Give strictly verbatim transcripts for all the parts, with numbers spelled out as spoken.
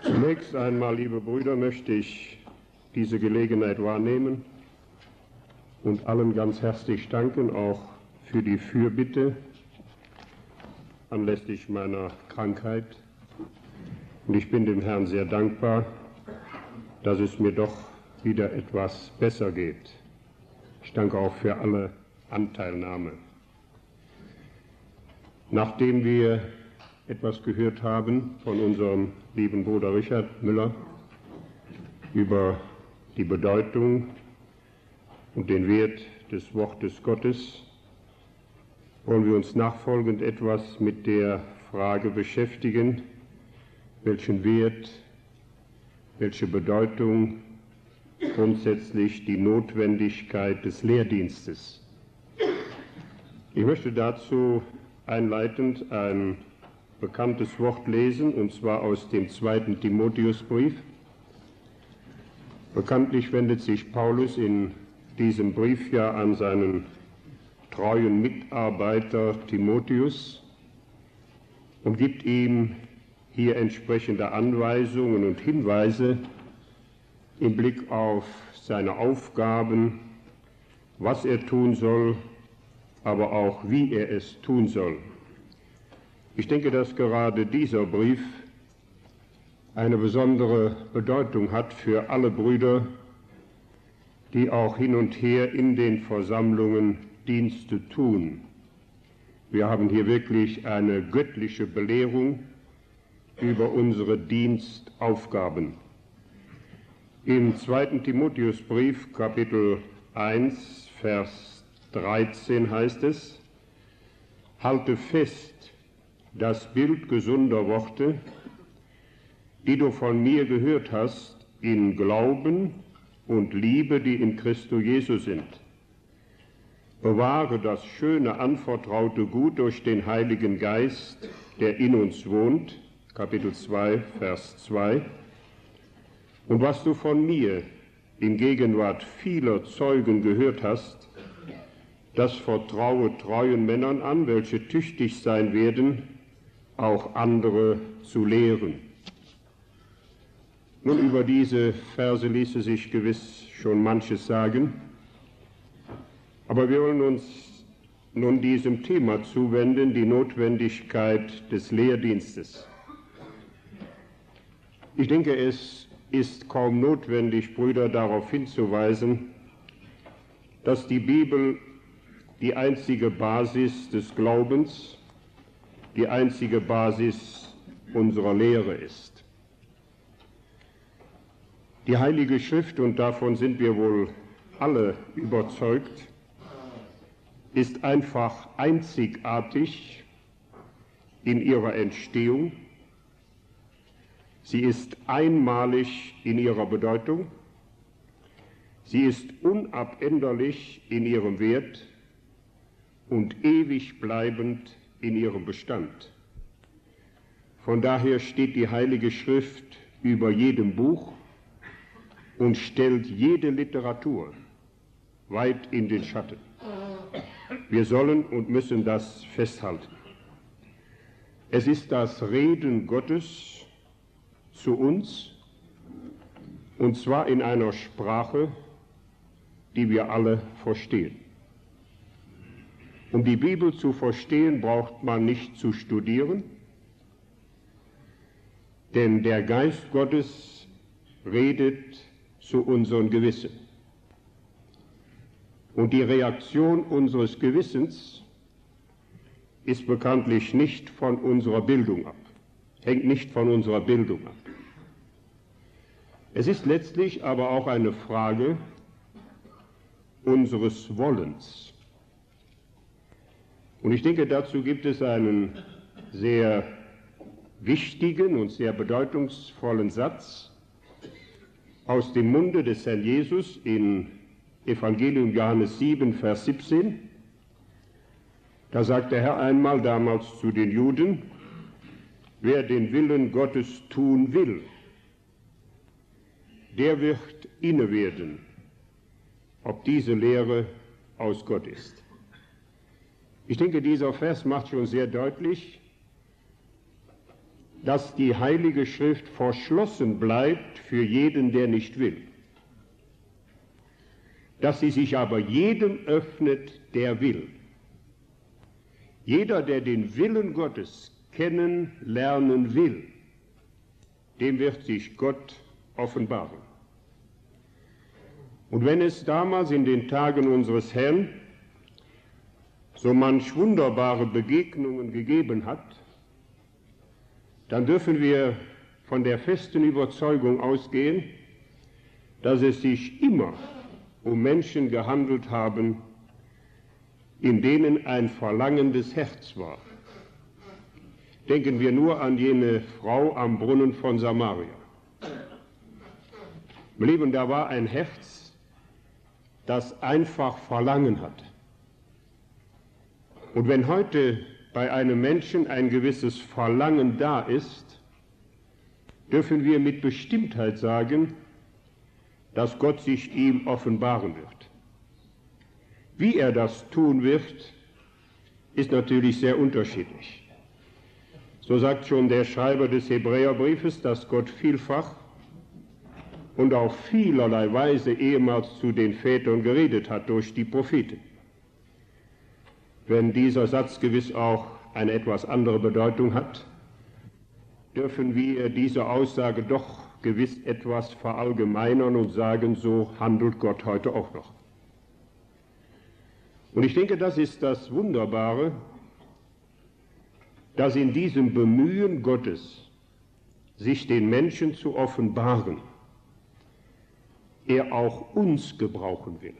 Zunächst einmal, liebe Brüder, möchte ich diese Gelegenheit wahrnehmen und allen ganz herzlich danken, auch für die Fürbitte anlässlich meiner Krankheit. Und ich bin dem Herrn sehr dankbar, dass es mir doch wieder etwas besser geht. Ich danke auch für alle Anteilnahme. Nachdem wir etwas gehört haben von unserem lieben Bruder Richard Müller über die Bedeutung und den Wert des Wortes Gottes, wollen wir uns nachfolgend etwas mit der Frage beschäftigen, welchen Wert, welche Bedeutung grundsätzlich die Notwendigkeit des Lehrdienstes. Ich möchte dazu einleitend ein bekanntes Wort lesen, und zwar aus dem zweiten Timotheusbrief. Bekanntlich wendet sich Paulus in diesem Brief ja an seinen treuen Mitarbeiter Timotheus und gibt ihm hier entsprechende Anweisungen und Hinweise im Blick auf seine Aufgaben, was er tun soll, aber auch wie er es tun soll. Ich denke, dass gerade dieser Brief eine besondere Bedeutung hat für alle Brüder, die auch hin und her in den Versammlungen Dienste tun. Wir haben hier wirklich eine göttliche Belehrung über unsere Dienstaufgaben. Im zweiten Timotheusbrief, Kapitel eins, Vers dreizehn heißt es: Halte fest das Bild gesunder Worte, die du von mir gehört hast, in Glauben und Liebe, die in Christo Jesus sind. Bewahre das schöne, anvertraute Gut durch den Heiligen Geist, der in uns wohnt, Kapitel zwei, Vers zwei. Und was du von mir in Gegenwart vieler Zeugen gehört hast, das vertraue treuen Männern an, welche tüchtig sein werden, auch andere zu lehren. Nun, über diese Verse ließe sich gewiss schon manches sagen, aber wir wollen uns nun diesem Thema zuwenden, die Notwendigkeit des Lehrdienstes. Ich denke, es ist kaum notwendig, Brüder, darauf hinzuweisen, dass die Bibel die einzige Basis des Glaubens, die einzige Basis unserer Lehre ist. Die Heilige Schrift, und davon sind wir wohl alle überzeugt, ist einfach einzigartig in ihrer Entstehung. Sie ist einmalig in ihrer Bedeutung. Sie ist unabänderlich in ihrem Wert und ewig bleibend in ihrem Bestand. Von daher steht die Heilige Schrift über jedem Buch und stellt jede Literatur weit in den Schatten. Wir sollen und müssen das festhalten. Es ist das Reden Gottes zu uns, und zwar in einer Sprache, die wir alle verstehen. Um die Bibel zu verstehen, braucht man nicht zu studieren, denn der Geist Gottes redet zu unserem Gewissen. Und die Reaktion unseres Gewissens ist bekanntlich nicht von unserer Bildung ab, hängt nicht von unserer Bildung ab. Es ist letztlich aber auch eine Frage unseres Wollens. Und ich denke, dazu gibt es einen sehr wichtigen und sehr bedeutungsvollen Satz aus dem Munde des Herrn Jesus in Evangelium Johannes sieben, Vers siebzehn. Da sagt der Herr einmal damals zu den Juden: Wer den Willen Gottes tun will, der wird inne werden, ob diese Lehre aus Gott ist. Ich denke, dieser Vers macht schon sehr deutlich, dass die Heilige Schrift verschlossen bleibt für jeden, der nicht will, dass sie sich aber jedem öffnet, der will. Jeder, der den Willen Gottes kennenlernen will, dem wird sich Gott offenbaren. Und wenn es damals in den Tagen unseres Herrn so manch wunderbare Begegnungen gegeben hat, dann dürfen wir von der festen Überzeugung ausgehen, dass es sich immer um Menschen gehandelt haben, in denen ein verlangendes Herz war. Denken wir nur an jene Frau am Brunnen von Samaria. Mein Lieben, da war ein Herz, das einfach Verlangen hatte. Und wenn heute bei einem Menschen ein gewisses Verlangen da ist, dürfen wir mit Bestimmtheit sagen, dass Gott sich ihm offenbaren wird. Wie er das tun wird, ist natürlich sehr unterschiedlich. So sagt schon der Schreiber des Hebräerbriefes, dass Gott vielfach und auf vielerlei Weise ehemals zu den Vätern geredet hat durch die Propheten. Wenn dieser Satz gewiss auch eine etwas andere Bedeutung hat, dürfen wir diese Aussage doch gewiss etwas verallgemeinern und sagen, so handelt Gott heute auch noch. Und ich denke, das ist das Wunderbare, dass in diesem Bemühen Gottes, sich den Menschen zu offenbaren, er auch uns gebrauchen will.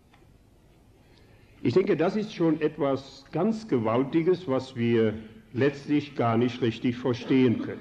Ich denke, das ist schon etwas ganz Gewaltiges, was wir letztlich gar nicht richtig verstehen können.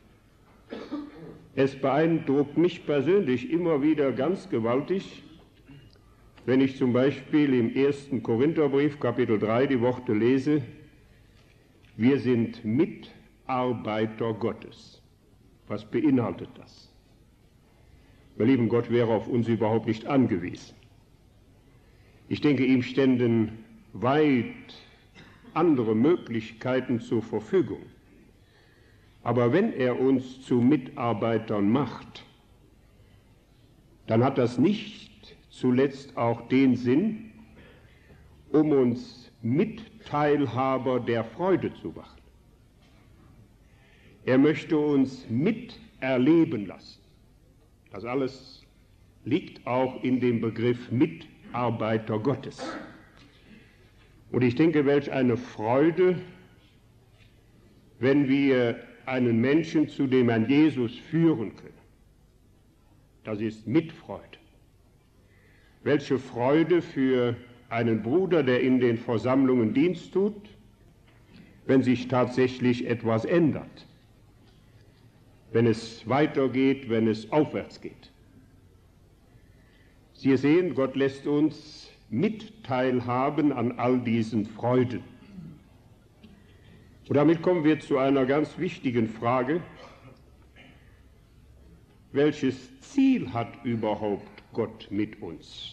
Es beeindruckt mich persönlich immer wieder ganz gewaltig, wenn ich zum Beispiel im ersten Korintherbrief, Kapitel drei, die Worte lese, wir sind Mitarbeiter Gottes. Was beinhaltet das? Mein lieben Gott wäre auf uns überhaupt nicht angewiesen. Ich denke, ihm ständen weit andere Möglichkeiten zur Verfügung. Aber wenn er uns zu Mitarbeitern macht, dann hat das nicht zuletzt auch den Sinn, um uns Mitteilhaber der Freude zu machen. Er möchte uns miterleben lassen. Das alles liegt auch in dem Begriff Mitarbeiter Gottes. Und ich denke, welch eine Freude, wenn wir einen Menschen zu dem Herrn Jesus führen können. Das ist Mitfreude. Welche Freude für einen Bruder, der in den Versammlungen Dienst tut, wenn sich tatsächlich etwas ändert, wenn es weitergeht, wenn es aufwärts geht. Sie sehen, Gott lässt uns mitteilhaben an all diesen Freuden. Und damit kommen wir zu einer ganz wichtigen Frage. Welches Ziel hat überhaupt Gott mit uns?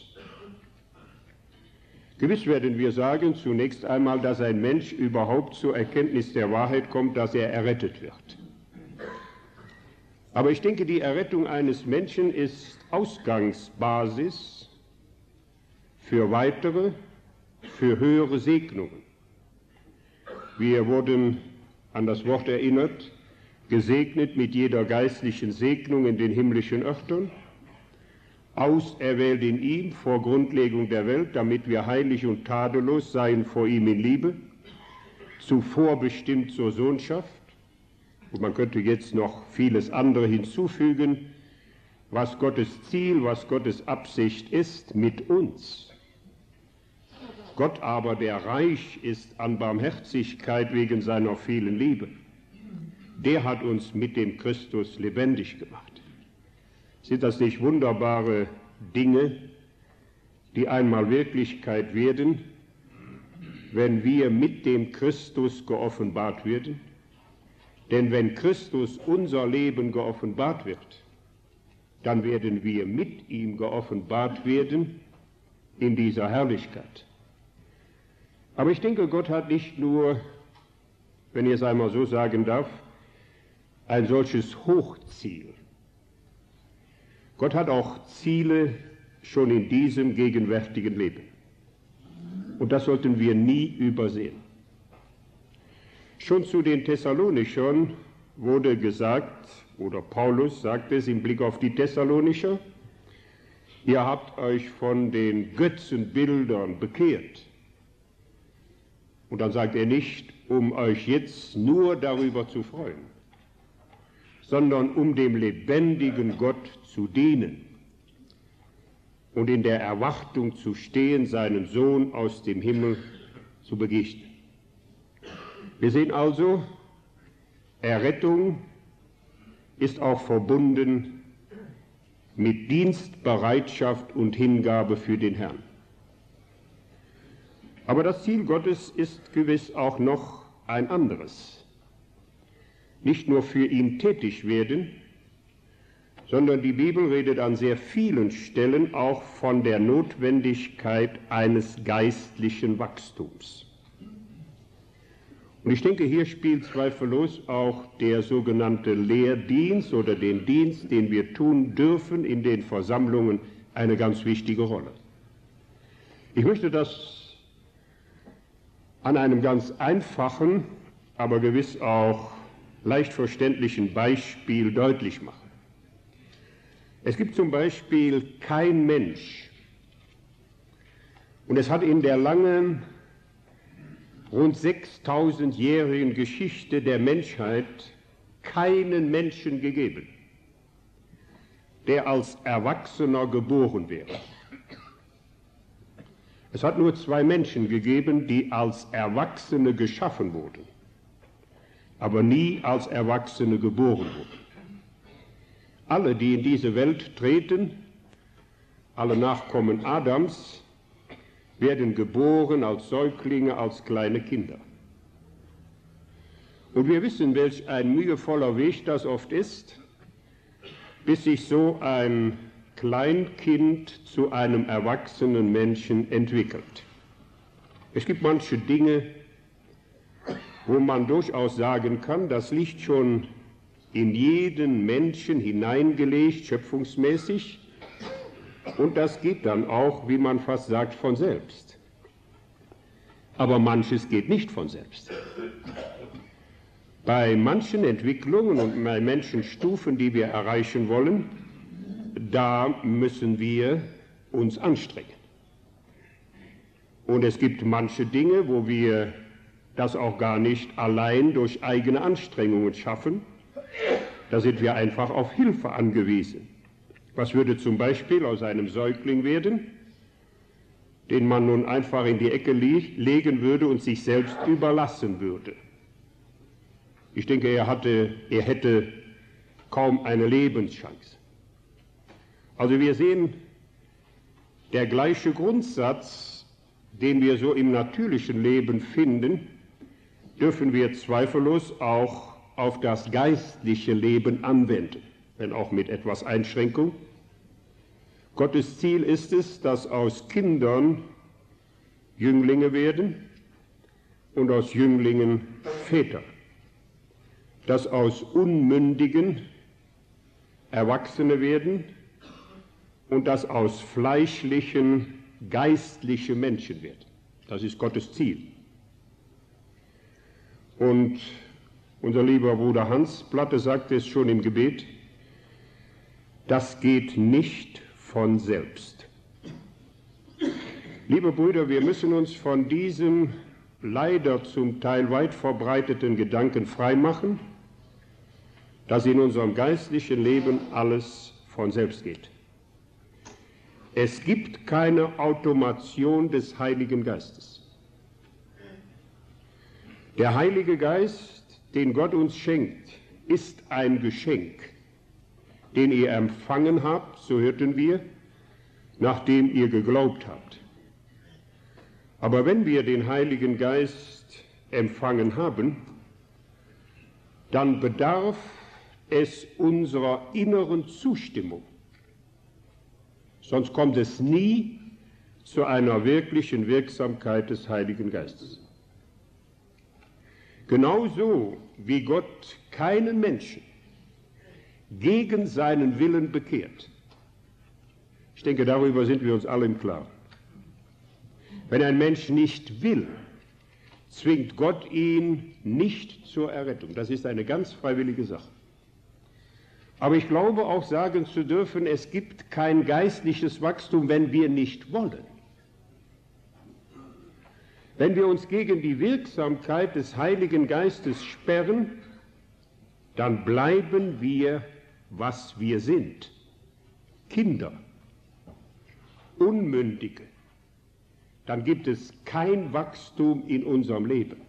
Gewiss werden wir sagen, zunächst einmal, dass ein Mensch überhaupt zur Erkenntnis der Wahrheit kommt, dass er errettet wird. Aber ich denke, die Errettung eines Menschen ist Ausgangsbasis für weitere, für höhere Segnungen. Wir wurden an das Wort erinnert, gesegnet mit jeder geistlichen Segnung in den himmlischen Örtern, auserwählt in ihm vor Grundlegung der Welt, damit wir heilig und tadellos seien vor ihm in Liebe, zuvor bestimmt zur Sohnschaft. Und man könnte jetzt noch vieles andere hinzufügen, was Gottes Ziel, was Gottes Absicht ist mit uns. Gott aber, der reich ist an Barmherzigkeit wegen seiner vielen Liebe, der hat uns mit dem Christus lebendig gemacht. Sind das nicht wunderbare Dinge, die einmal Wirklichkeit werden, wenn wir mit dem Christus geoffenbart werden? Denn wenn Christus unser Leben geoffenbart wird, dann werden wir mit ihm geoffenbart werden in dieser Herrlichkeit. Aber ich denke, Gott hat nicht nur, wenn ich es einmal so sagen darf, ein solches Hochziel. Gott hat auch Ziele schon in diesem gegenwärtigen Leben. Und das sollten wir nie übersehen. Schon zu den Thessalonichern wurde gesagt, oder Paulus sagt es im Blick auf die Thessalonicher, ihr habt euch von den Götzenbildern bekehrt. Und dann sagt er nicht, um euch jetzt nur darüber zu freuen, sondern um dem lebendigen Gott zu dienen und in der Erwartung zu stehen, seinen Sohn aus dem Himmel zu begegnen. Wir sehen also, Errettung ist auch verbunden mit Dienstbereitschaft und Hingabe für den Herrn. Aber das Ziel Gottes ist gewiss auch noch ein anderes. Nicht nur für ihn tätig werden, sondern die Bibel redet an sehr vielen Stellen auch von der Notwendigkeit eines geistlichen Wachstums. Und ich denke, hier spielt zweifellos auch der sogenannte Lehrdienst oder den Dienst, den wir tun dürfen in den Versammlungen, eine ganz wichtige Rolle. Ich möchte das an einem ganz einfachen, aber gewiss auch leicht verständlichen Beispiel deutlich machen. Es gibt zum Beispiel kein Mensch, und es hat in der langen, rund sechstausendjährigen Geschichte der Menschheit keinen Menschen gegeben, der als Erwachsener geboren wäre. Es hat nur zwei Menschen gegeben, die als Erwachsene geschaffen wurden, aber nie als Erwachsene geboren wurden. Alle, die in diese Welt treten, alle Nachkommen Adams, werden geboren als Säuglinge, als kleine Kinder. Und wir wissen, welch ein mühevoller Weg das oft ist, bis sich so ein Kleinkind zu einem erwachsenen Menschen entwickelt. Es gibt manche Dinge, wo man durchaus sagen kann, das liegt schon in jeden Menschen hineingelegt, schöpfungsmäßig, und das geht dann auch, wie man fast sagt, von selbst. Aber manches geht nicht von selbst. Bei manchen Entwicklungen und bei manchen Stufen, die wir erreichen wollen, da müssen wir uns anstrengen. Und es gibt manche Dinge, wo wir das auch gar nicht allein durch eigene Anstrengungen schaffen. Da sind wir einfach auf Hilfe angewiesen. Was würde zum Beispiel aus einem Säugling werden, den man nun einfach in die Ecke legen würde und sich selbst überlassen würde? Ich denke, er, hatte, er hätte kaum eine Lebenschance. Also wir sehen, der gleiche Grundsatz, den wir so im natürlichen Leben finden, dürfen wir zweifellos auch auf das geistliche Leben anwenden, wenn auch mit etwas Einschränkung. Gottes Ziel ist es, dass aus Kindern Jünglinge werden und aus Jünglingen Väter, dass aus Unmündigen Erwachsene werden und dass aus fleischlichen geistliche Menschen werden. Das ist Gottes Ziel. Und unser lieber Bruder Hans Platte sagte es schon im Gebet, das geht nicht von selbst. Liebe Brüder, wir müssen uns von diesem leider zum Teil weit verbreiteten Gedanken freimachen, dass in unserem geistlichen Leben alles von selbst geht. Es gibt keine Automation des Heiligen Geistes. Der Heilige Geist, den Gott uns schenkt, ist ein Geschenk, den ihr empfangen habt, so hörten wir, nachdem ihr geglaubt habt. Aber wenn wir den Heiligen Geist empfangen haben, dann bedarf es unserer inneren Zustimmung. Sonst kommt es nie zu einer wirklichen Wirksamkeit des Heiligen Geistes. Genauso wie Gott keinen Menschen gegen seinen Willen bekehrt. Ich denke, darüber sind wir uns alle im Klaren. Wenn ein Mensch nicht will, zwingt Gott ihn nicht zur Errettung. Das ist eine ganz freiwillige Sache. Aber ich glaube auch sagen zu dürfen, es gibt kein geistliches Wachstum, wenn wir nicht wollen. Wenn wir uns gegen die Wirksamkeit des Heiligen Geistes sperren, dann bleiben wir, was wir sind. Kinder, Unmündige. Dann gibt es kein Wachstum in unserem Leben.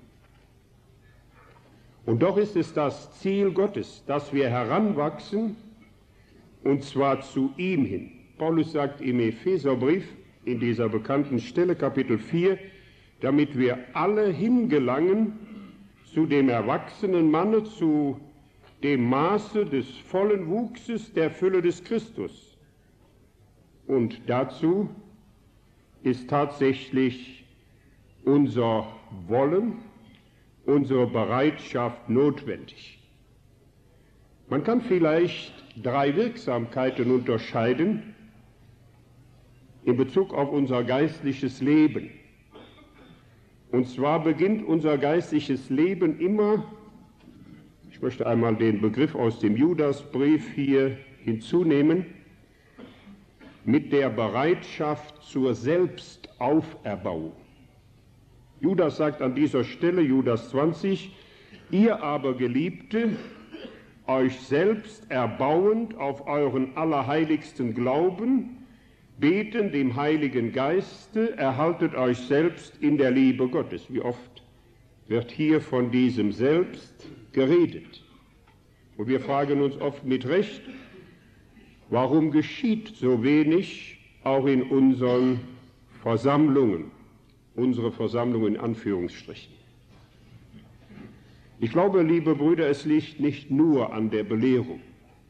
Und doch ist es das Ziel Gottes, dass wir heranwachsen, und zwar zu ihm hin. Paulus sagt im Epheserbrief, in dieser bekannten Stelle, Kapitel vier, damit wir alle hingelangen zu dem erwachsenen Manne, zu dem Maße des vollen Wuchses der Fülle des Christus. Und dazu ist tatsächlich unser Wollen, unsere Bereitschaft notwendig. Man kann vielleicht drei Wirksamkeiten unterscheiden in Bezug auf unser geistliches Leben. Und zwar beginnt unser geistliches Leben immer, ich möchte einmal den Begriff aus dem Judasbrief hier hinzunehmen, mit der Bereitschaft zur Selbstauferbauung. Judas sagt an dieser Stelle, Judas zwanzig, ihr aber Geliebte, euch selbst erbauend auf euren allerheiligsten Glauben, beten dem Heiligen Geiste, erhaltet euch selbst in der Liebe Gottes. Wie oft wird hier von diesem Selbst geredet? Und wir fragen uns oft mit Recht, warum geschieht so wenig auch in unseren Versammlungen, unsere Versammlungen in Anführungsstrichen? Ich glaube, liebe Brüder, es liegt nicht nur an der Belehrung.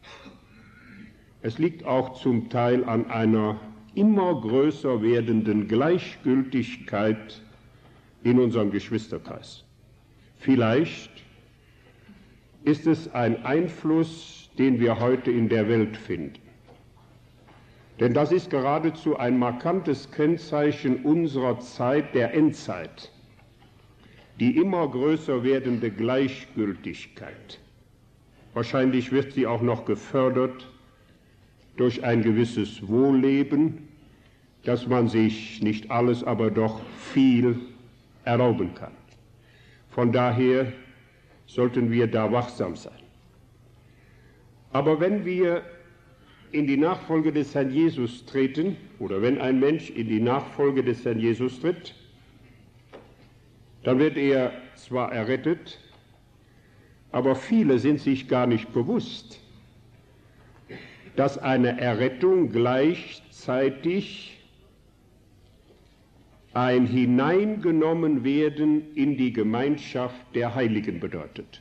Es liegt auch zum Teil an einer immer größer werdenden Gleichgültigkeit in unserem Geschwisterkreis. Vielleicht ist es ein Einfluss, den wir heute in der Welt finden. Denn das ist geradezu ein markantes Kennzeichen unserer Zeit, der Endzeit. Die immer größer werdende Gleichgültigkeit. Wahrscheinlich wird sie auch noch gefördert durch ein gewisses Wohlleben, dass man sich nicht alles, aber doch viel erlauben kann. Von daher sollten wir da wachsam sein. Aber wenn wir in die Nachfolge des Herrn Jesus treten, oder wenn ein Mensch in die Nachfolge des Herrn Jesus tritt, dann wird er zwar errettet, aber viele sind sich gar nicht bewusst, dass eine Errettung gleichzeitig ein Hineingenommenwerden in die Gemeinschaft der Heiligen bedeutet.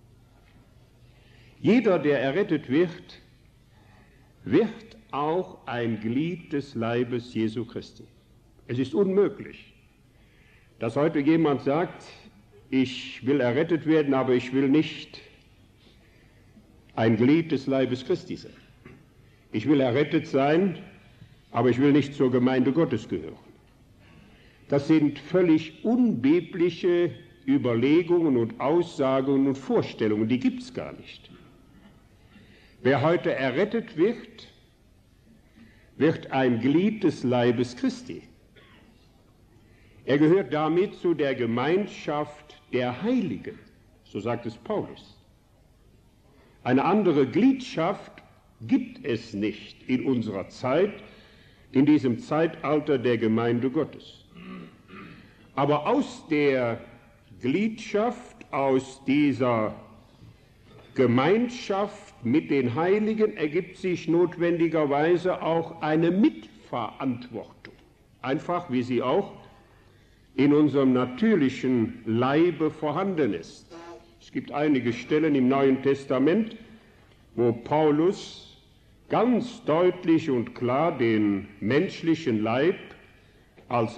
Jeder, der errettet wird, wird auch ein Glied des Leibes Jesu Christi. Es ist unmöglich, dass heute jemand sagt, ich will errettet werden, aber ich will nicht ein Glied des Leibes Christi sein. Ich will errettet sein, aber ich will nicht zur Gemeinde Gottes gehören. Das sind völlig unbiblische Überlegungen und Aussagen und Vorstellungen, die gibt es gar nicht. Wer heute errettet wird, wird ein Glied des Leibes Christi. Er gehört damit zu der Gemeinschaft der Heiligen, so sagt es Paulus. Eine andere Gliedschaft gibt es nicht in unserer Zeit, in diesem Zeitalter der Gemeinde Gottes. Aber aus der Gliedschaft, aus dieser Gemeinschaft mit den Heiligen ergibt sich notwendigerweise auch eine Mitverantwortung. Einfach wie sie auch in unserem natürlichen Leibe vorhanden ist. Es gibt einige Stellen im Neuen Testament, wo Paulus ganz deutlich und klar den menschlichen Leib als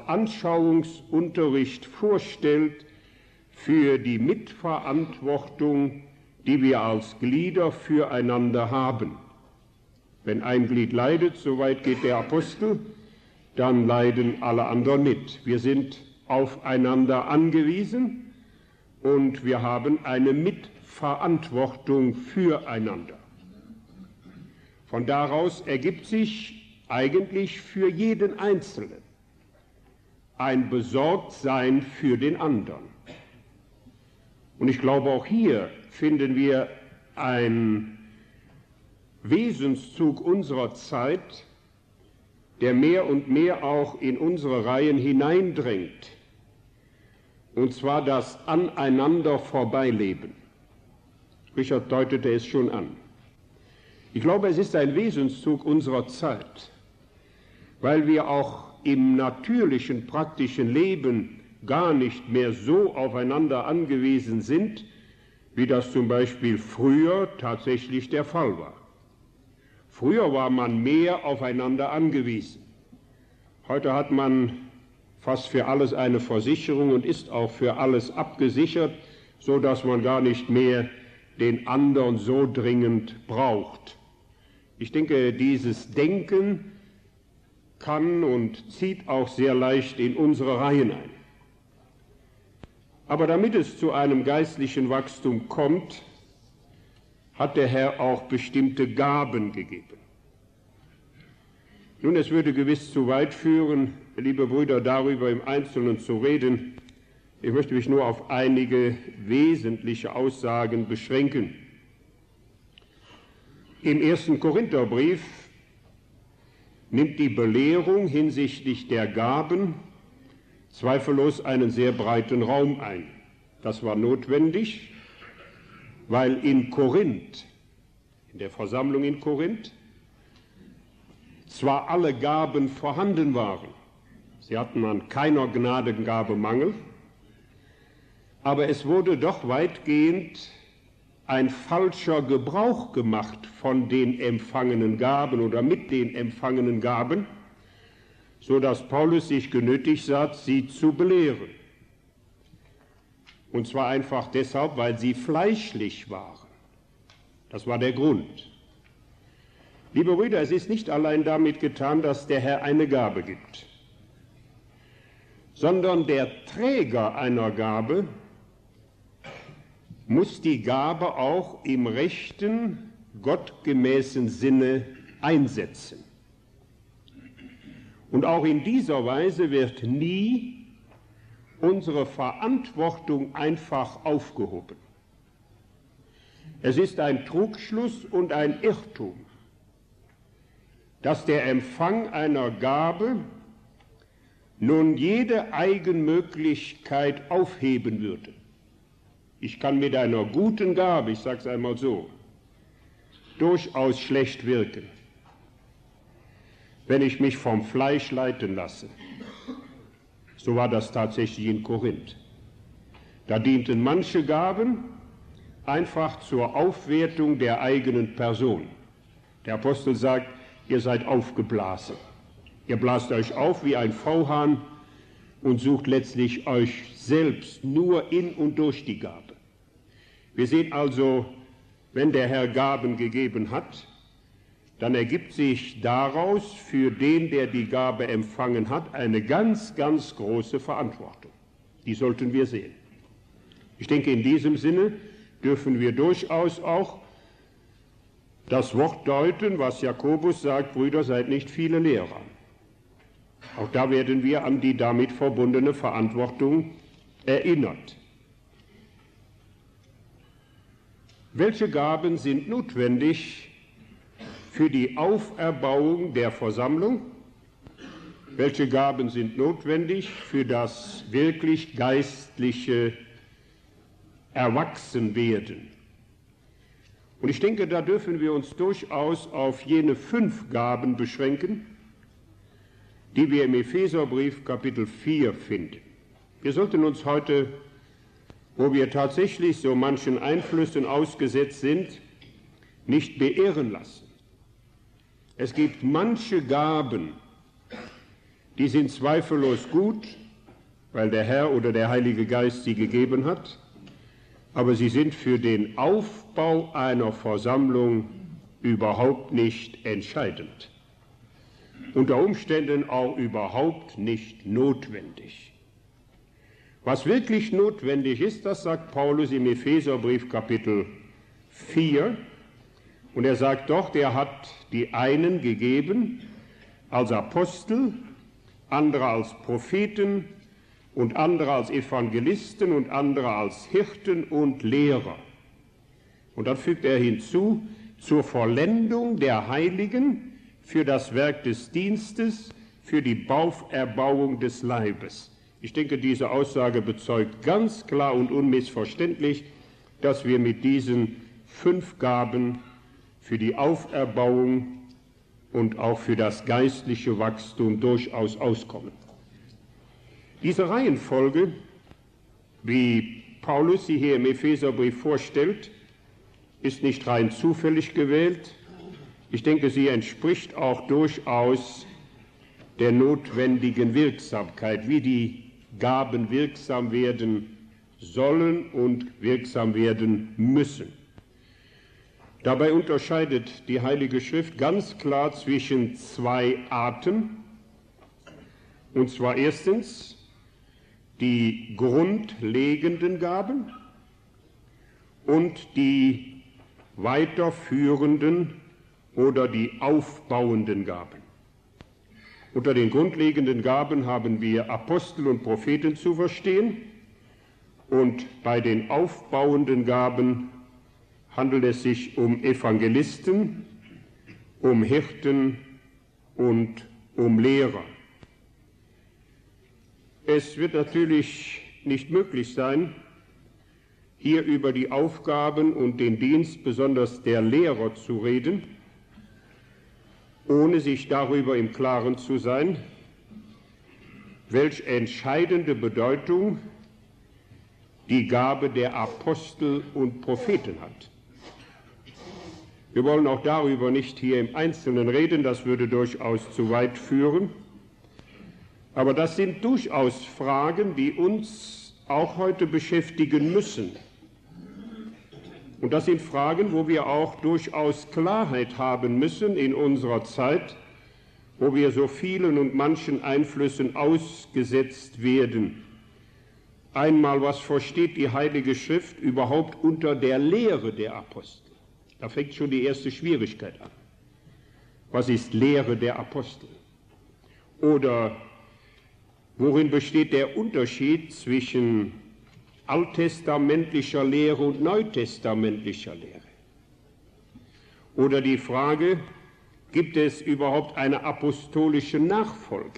Anschauungsunterricht vorstellt für die Mitverantwortung die wir als Glieder füreinander haben. Wenn ein Glied leidet, so weit geht der Apostel, dann leiden alle anderen mit. Wir sind aufeinander angewiesen und wir haben eine Mitverantwortung füreinander. Von daraus ergibt sich eigentlich für jeden Einzelnen ein Besorgtsein für den anderen. Und ich glaube, auch hier finden wir einen Wesenszug unserer Zeit, der mehr und mehr auch in unsere Reihen hineindrängt, und zwar das Aneinander vorbeileben. Richard deutete es schon an. Ich glaube, es ist ein Wesenszug unserer Zeit, weil wir auch im natürlichen, praktischen Leben gar nicht mehr so aufeinander angewiesen sind, wie das zum Beispiel früher tatsächlich der Fall war. Früher war man mehr aufeinander angewiesen. Heute hat man fast für alles eine Versicherung und ist auch für alles abgesichert, so dass man gar nicht mehr den anderen so dringend braucht. Ich denke, dieses Denken kann und zieht auch sehr leicht in unsere Reihen ein. Aber damit es zu einem geistlichen Wachstum kommt, hat der Herr auch bestimmte Gaben gegeben. Nun, es würde gewiss zu weit führen, liebe Brüder, darüber im Einzelnen zu reden. Ich möchte mich nur auf einige wesentliche Aussagen beschränken. Im ersten Korintherbrief nimmt die Belehrung hinsichtlich der Gaben zweifellos einen sehr breiten Raum ein. Das war notwendig, weil in Korinth, in der Versammlung in Korinth, zwar alle Gaben vorhanden waren, sie hatten an keiner Gnadengabe Mangel, aber es wurde doch weitgehend ein falscher Gebrauch gemacht von den empfangenen Gaben oder mit den empfangenen Gaben, so dass Paulus sich genötigt sah, sie zu belehren. Und zwar einfach deshalb, weil sie fleischlich waren. Das war der Grund. Liebe Brüder, es ist nicht allein damit getan, dass der Herr eine Gabe gibt, sondern der Träger einer Gabe muss die Gabe auch im rechten, gottgemäßen Sinne einsetzen. Und auch in dieser Weise wird nie unsere Verantwortung einfach aufgehoben. Es ist ein Trugschluss und ein Irrtum, dass der Empfang einer Gabe nun jede Eigenmöglichkeit aufheben würde. Ich kann mit einer guten Gabe, ich sage es einmal so, durchaus schlecht wirken, wenn ich mich vom Fleisch leiten lasse. So war das tatsächlich in Korinth. Da dienten manche Gaben einfach zur Aufwertung der eigenen Person. Der Apostel sagt, ihr seid aufgeblasen. Ihr blast euch auf wie ein V-Hahn und sucht letztlich euch selbst nur in und durch die Gabe. Wir sehen also, wenn der Herr Gaben gegeben hat, dann ergibt sich daraus für den, der die Gabe empfangen hat, eine ganz, ganz große Verantwortung. Die sollten wir sehen. Ich denke, in diesem Sinne dürfen wir durchaus auch das Wort deuten, was Jakobus sagt, Brüder, seid nicht viele Lehrer. Auch da werden wir an die damit verbundene Verantwortung erinnert. Welche Gaben sind notwendig für die Auferbauung der Versammlung? Welche Gaben sind notwendig für das wirklich geistliche Erwachsenwerden? Und ich denke, da dürfen wir uns durchaus auf jene fünf Gaben beschränken, die wir im Epheserbrief Kapitel vier finden. Wir sollten uns heute, wo wir tatsächlich so manchen Einflüssen ausgesetzt sind, nicht beirren lassen. Es gibt manche Gaben, die sind zweifellos gut, weil der Herr oder der Heilige Geist sie gegeben hat. aber sie sind für den Aufbau einer Versammlung überhaupt nicht entscheidend. Unter Umständen auch überhaupt nicht notwendig. Was wirklich notwendig ist, das sagt Paulus im Epheserbrief Kapitel vier. Und er sagt dort, er hat die einen gegeben als Apostel, andere als Propheten und andere als Evangelisten und andere als Hirten und Lehrer. Und dann fügt er hinzu, zur Vollendung der Heiligen, für das Werk des Dienstes, für die Auferbauung des Leibes. Ich denke, diese Aussage bezeugt ganz klar und unmissverständlich, dass wir mit diesen fünf Gaben für die Auferbauung und auch für das geistliche Wachstum durchaus auskommen. Diese Reihenfolge, wie Paulus sie hier im Epheserbrief vorstellt, ist nicht rein zufällig gewählt. Ich denke, sie entspricht auch durchaus der notwendigen Wirksamkeit, wie die Gaben wirksam werden sollen und wirksam werden müssen. Dabei unterscheidet die Heilige Schrift ganz klar zwischen zwei Arten, und zwar erstens die grundlegenden Gaben und die weiterführenden oder die aufbauenden Gaben. Unter den grundlegenden Gaben haben wir Apostel und Propheten zu verstehen, und bei den aufbauenden Gaben handelt es sich um Evangelisten, um Hirten und um Lehrer. Es wird natürlich nicht möglich sein, hier über die Aufgaben und den Dienst besonders der Lehrer zu reden, ohne sich darüber im Klaren zu sein, welch entscheidende Bedeutung die Gabe der Apostel und Propheten hat. Wir wollen auch darüber nicht hier im Einzelnen reden, das würde durchaus zu weit führen, aber das sind durchaus Fragen, die uns auch heute beschäftigen müssen. Und das sind Fragen, wo wir auch durchaus Klarheit haben müssen in unserer Zeit, wo wir so vielen und manchen Einflüssen ausgesetzt werden. Einmal, was versteht die Heilige Schrift überhaupt unter der Lehre der Apostel? Da fängt schon die erste Schwierigkeit an. Was ist Lehre der Apostel? Oder worin besteht der Unterschied zwischen alttestamentlicher Lehre und neutestamentlicher Lehre? Oder die Frage, gibt es überhaupt eine apostolische Nachfolge?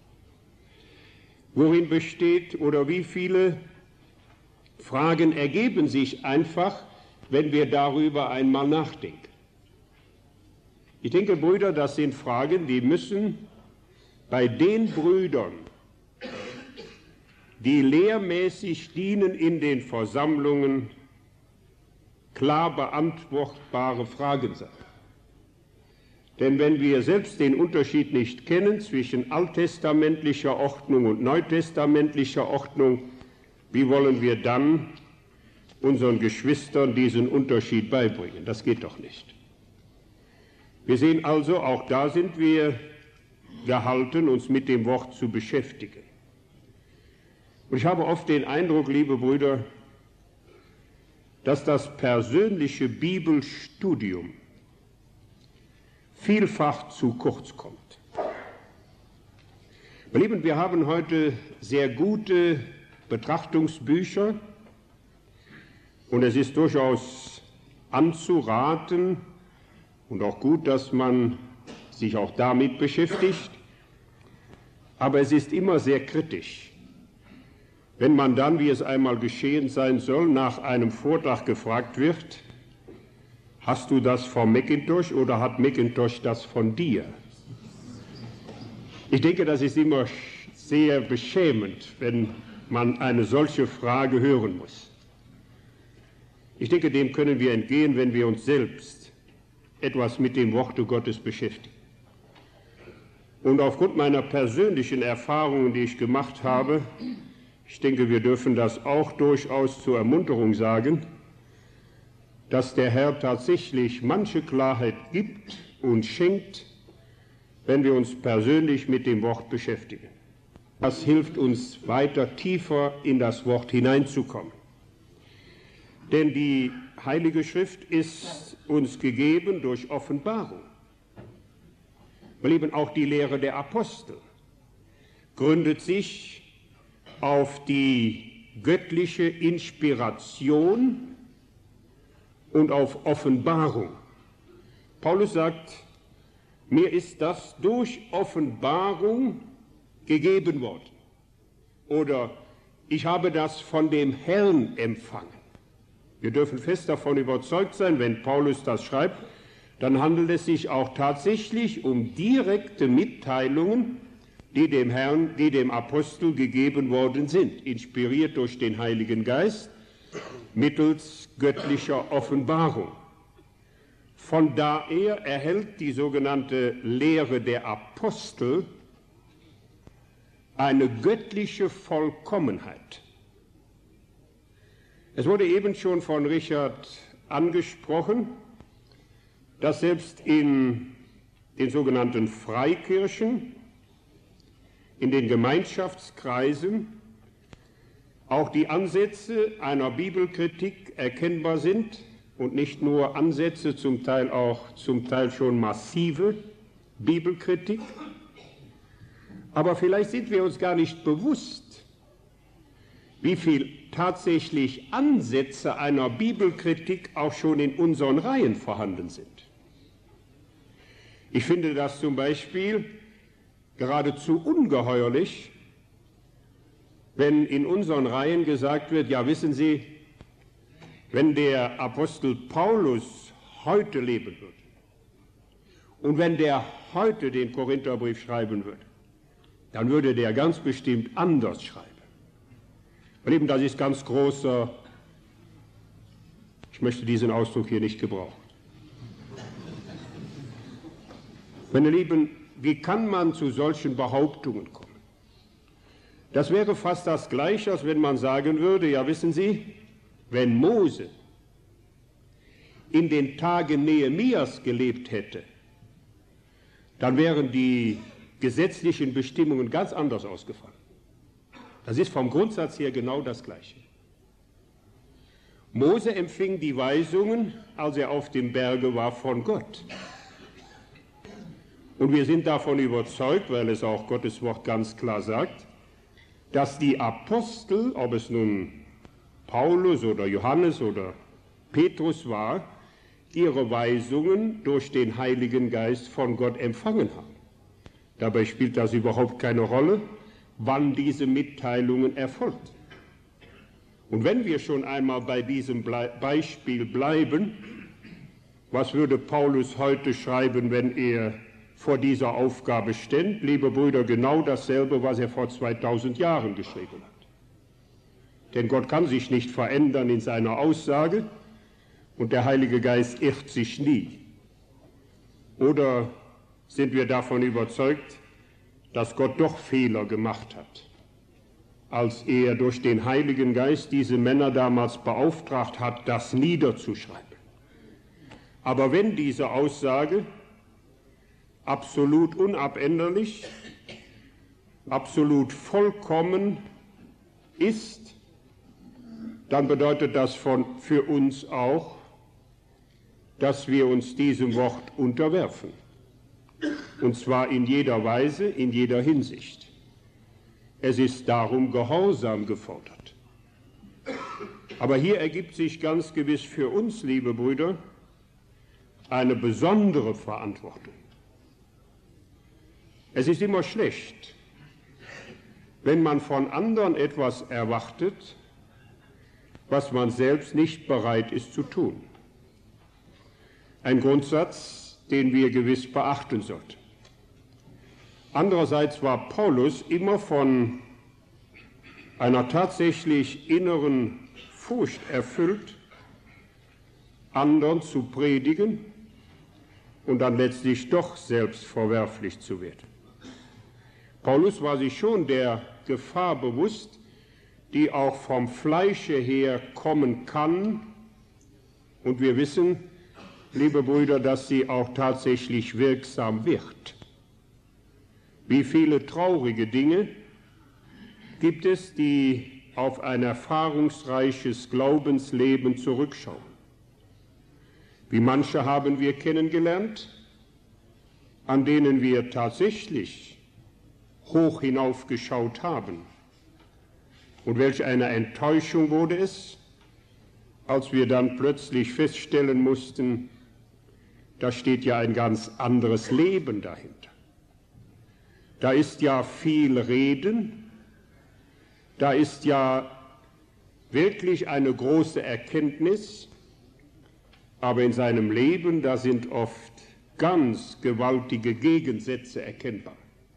Worin besteht oder wie viele Fragen ergeben sich einfach, wenn wir darüber einmal nachdenken? Ich denke, Brüder, das sind Fragen, die müssen bei den Brüdern, die lehrmäßig dienen in den Versammlungen, klar beantwortbare Fragen sein. Denn wenn wir selbst den Unterschied nicht kennen zwischen alttestamentlicher Ordnung und neutestamentlicher Ordnung, wie wollen wir dann unseren Geschwistern diesen Unterschied beibringen? Das geht doch nicht. Wir sehen also, auch da sind wir gehalten, uns mit dem Wort zu beschäftigen. Und ich habe oft den Eindruck, liebe Brüder, dass das persönliche Bibelstudium vielfach zu kurz kommt. Meine Lieben, wir haben heute sehr gute Betrachtungsbücher und es ist durchaus anzuraten und auch gut, dass man sich auch damit beschäftigt, aber es ist immer sehr kritisch, wenn man dann, wie es einmal geschehen sein soll, nach einem Vortrag gefragt wird, hast du das von Macintosh oder hat Macintosh das von dir? Ich denke, das ist immer sehr beschämend, wenn man eine solche Frage hören muss. Ich denke, dem können wir entgehen, wenn wir uns selbst etwas mit dem Worte Gottes beschäftigen. Und aufgrund meiner persönlichen Erfahrungen, die ich gemacht habe, Ich denke, wir dürfen das auch durchaus zur Ermunterung sagen, dass der Herr tatsächlich manche Klarheit gibt und schenkt, wenn wir uns persönlich mit dem Wort beschäftigen. Das hilft uns weiter tiefer in das Wort hineinzukommen. Denn die Heilige Schrift ist uns gegeben durch Offenbarung. Weil eben auch die Lehre der Apostel gründet sich auf die göttliche Inspiration und auf Offenbarung. Paulus sagt, mir ist das durch Offenbarung gegeben worden. Oder ich habe das von dem Herrn empfangen. Wir dürfen fest davon überzeugt sein, wenn Paulus das schreibt, dann handelt es sich auch tatsächlich um direkte Mitteilungen, die dem Herrn, die dem Apostel gegeben worden sind, inspiriert durch den Heiligen Geist, mittels göttlicher Offenbarung. Von daher erhält die sogenannte Lehre der Apostel eine göttliche Vollkommenheit. Es wurde eben schon von Richard angesprochen, dass selbst in den sogenannten Freikirchen, in den Gemeinschaftskreisen auch die Ansätze einer Bibelkritik erkennbar sind und nicht nur Ansätze, zum Teil auch zum Teil schon massive Bibelkritik. Aber vielleicht sind wir uns gar nicht bewusst, wie viel tatsächlich Ansätze einer Bibelkritik auch schon in unseren Reihen vorhanden sind. Ich finde das zum Beispiel geradezu ungeheuerlich, wenn in unseren Reihen gesagt wird, ja wissen Sie, wenn der Apostel Paulus heute leben würde und wenn der heute den Korintherbrief schreiben würde, dann würde der ganz bestimmt anders schreiben. Und eben das ist ganz großer, ich möchte diesen Ausdruck hier nicht gebrauchen. Meine Lieben, wie kann man zu solchen Behauptungen kommen? Das wäre fast das Gleiche, als wenn man sagen würde, ja wissen Sie, wenn Mose in den Tagen Nehemias gelebt hätte, dann wären die gesetzlichen Bestimmungen ganz anders ausgefallen. Das ist vom Grundsatz her genau das Gleiche. Mose empfing die Weisungen, als er auf dem Berge war, von Gott. Und wir sind davon überzeugt, weil es auch Gottes Wort ganz klar sagt, dass die Apostel, ob es nun Paulus oder Johannes oder Petrus war, ihre Weisungen durch den Heiligen Geist von Gott empfangen haben. Dabei spielt das überhaupt keine Rolle, wann diese Mitteilungen erfolgt. Und wenn wir schon einmal bei diesem Beispiel bleiben, was würde Paulus heute schreiben, wenn er vor dieser Aufgabe ständ? Liebe Brüder, genau dasselbe, was er vor zweitausend Jahren geschrieben hat. Denn Gott kann sich nicht verändern in seiner Aussage und der Heilige Geist irrt sich nie. Oder sind wir davon überzeugt, dass Gott doch Fehler gemacht hat, als er durch den Heiligen Geist diese Männer damals beauftragt hat, das niederzuschreiben? Aber wenn diese Aussage absolut unabänderlich, absolut vollkommen ist, dann bedeutet das von, für uns auch, dass wir uns diesem Wort unterwerfen. Und zwar in jeder Weise, in jeder Hinsicht. Es ist darum Gehorsam gefordert. Aber hier ergibt sich ganz gewiss für uns, liebe Brüder, eine besondere Verantwortung. Es ist immer schlecht, wenn man von anderen etwas erwartet, was man selbst nicht bereit ist zu tun. Ein Grundsatz, den wir gewiss beachten sollten. Andererseits war Paulus immer von einer tatsächlich inneren Furcht erfüllt, anderen zu predigen und dann letztlich doch selbst verwerflich zu werden. Paulus war sich schon der Gefahr bewusst, die auch vom Fleische her kommen kann. Und wir wissen, liebe Brüder, dass sie auch tatsächlich wirksam wird. Wie viele traurige Dinge gibt es, die auf ein erfahrungsreiches Glaubensleben zurückschauen. Wie manche haben wir kennengelernt, an denen wir tatsächlich hoch hinaufgeschaut haben. Und welch eine Enttäuschung wurde es, als wir dann plötzlich feststellen mussten, da steht ja ein ganz anderes Leben dahinter. Da ist ja viel Reden, da ist ja wirklich eine große Erkenntnis, aber in seinem Leben, da sind oft ganz gewaltige Gegensätze erkennbar.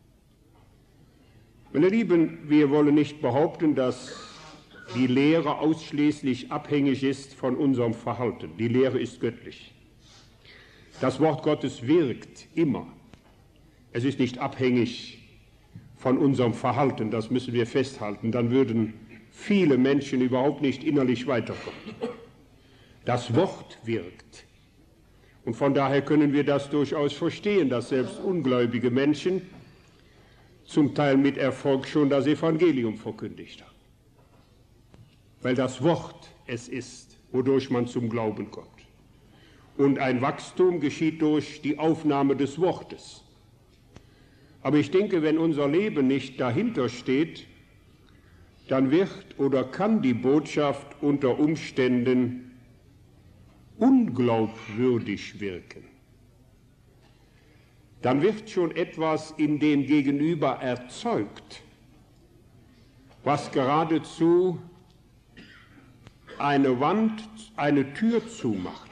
Meine Lieben, wir wollen nicht behaupten, dass die Lehre ausschließlich abhängig ist von unserem Verhalten. Die Lehre ist göttlich. Das Wort Gottes wirkt immer. Es ist nicht abhängig von unserem Verhalten, das müssen wir festhalten. Dann würden viele Menschen überhaupt nicht innerlich weiterkommen. Das Wort wirkt. Und von daher können wir das durchaus verstehen, dass selbst ungläubige Menschen zum Teil mit Erfolg schon das Evangelium verkündigt haben. Weil das Wort es ist, wodurch man zum Glauben kommt. Und ein Wachstum geschieht durch die Aufnahme des Wortes. Aber ich denke, wenn unser Leben nicht dahinter steht, dann wird oder kann die Botschaft unter Umständen unglaubwürdig wirken. Dann wird schon etwas in dem Gegenüber erzeugt, was geradezu eine Wand, eine Tür zumacht.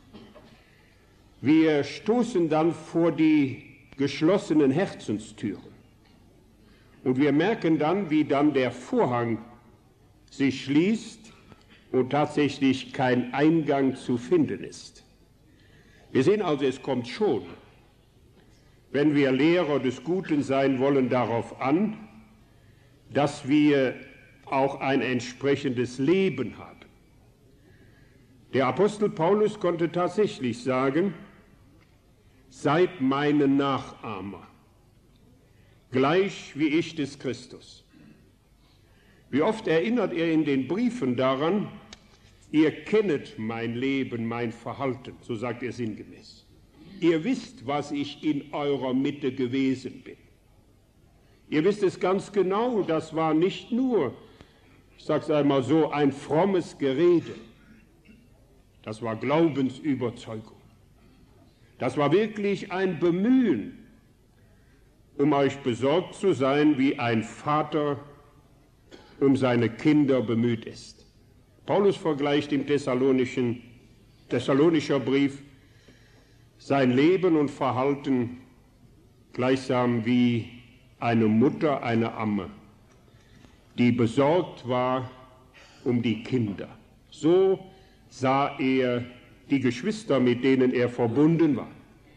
Wir stoßen dann vor die geschlossenen Herzenstüren und wir merken dann, wie dann der Vorhang sich schließt und tatsächlich kein Eingang zu finden ist. Wir sehen also, es kommt schon, wenn wir Lehrer des Guten sein wollen, darauf an, dass wir auch ein entsprechendes Leben haben. Der Apostel Paulus konnte tatsächlich sagen, seid meine Nachahmer, gleich wie ich des Christus. Wie oft erinnert er in den Briefen daran, ihr kennet mein Leben, mein Verhalten, so sagt er sinngemäß. Ihr wisst, was ich in eurer Mitte gewesen bin. Ihr wisst es ganz genau, das war nicht nur, ich sage es einmal so, ein frommes Gerede. Das war Glaubensüberzeugung. Das war wirklich ein Bemühen, um euch besorgt zu sein, wie ein Vater um seine Kinder bemüht ist. Paulus vergleicht im Thessalonischen, Thessalonischer Brief sein Leben und Verhalten gleichsam wie eine Mutter, eine Amme, die besorgt war um die Kinder. So sah er die Geschwister, mit denen er verbunden war.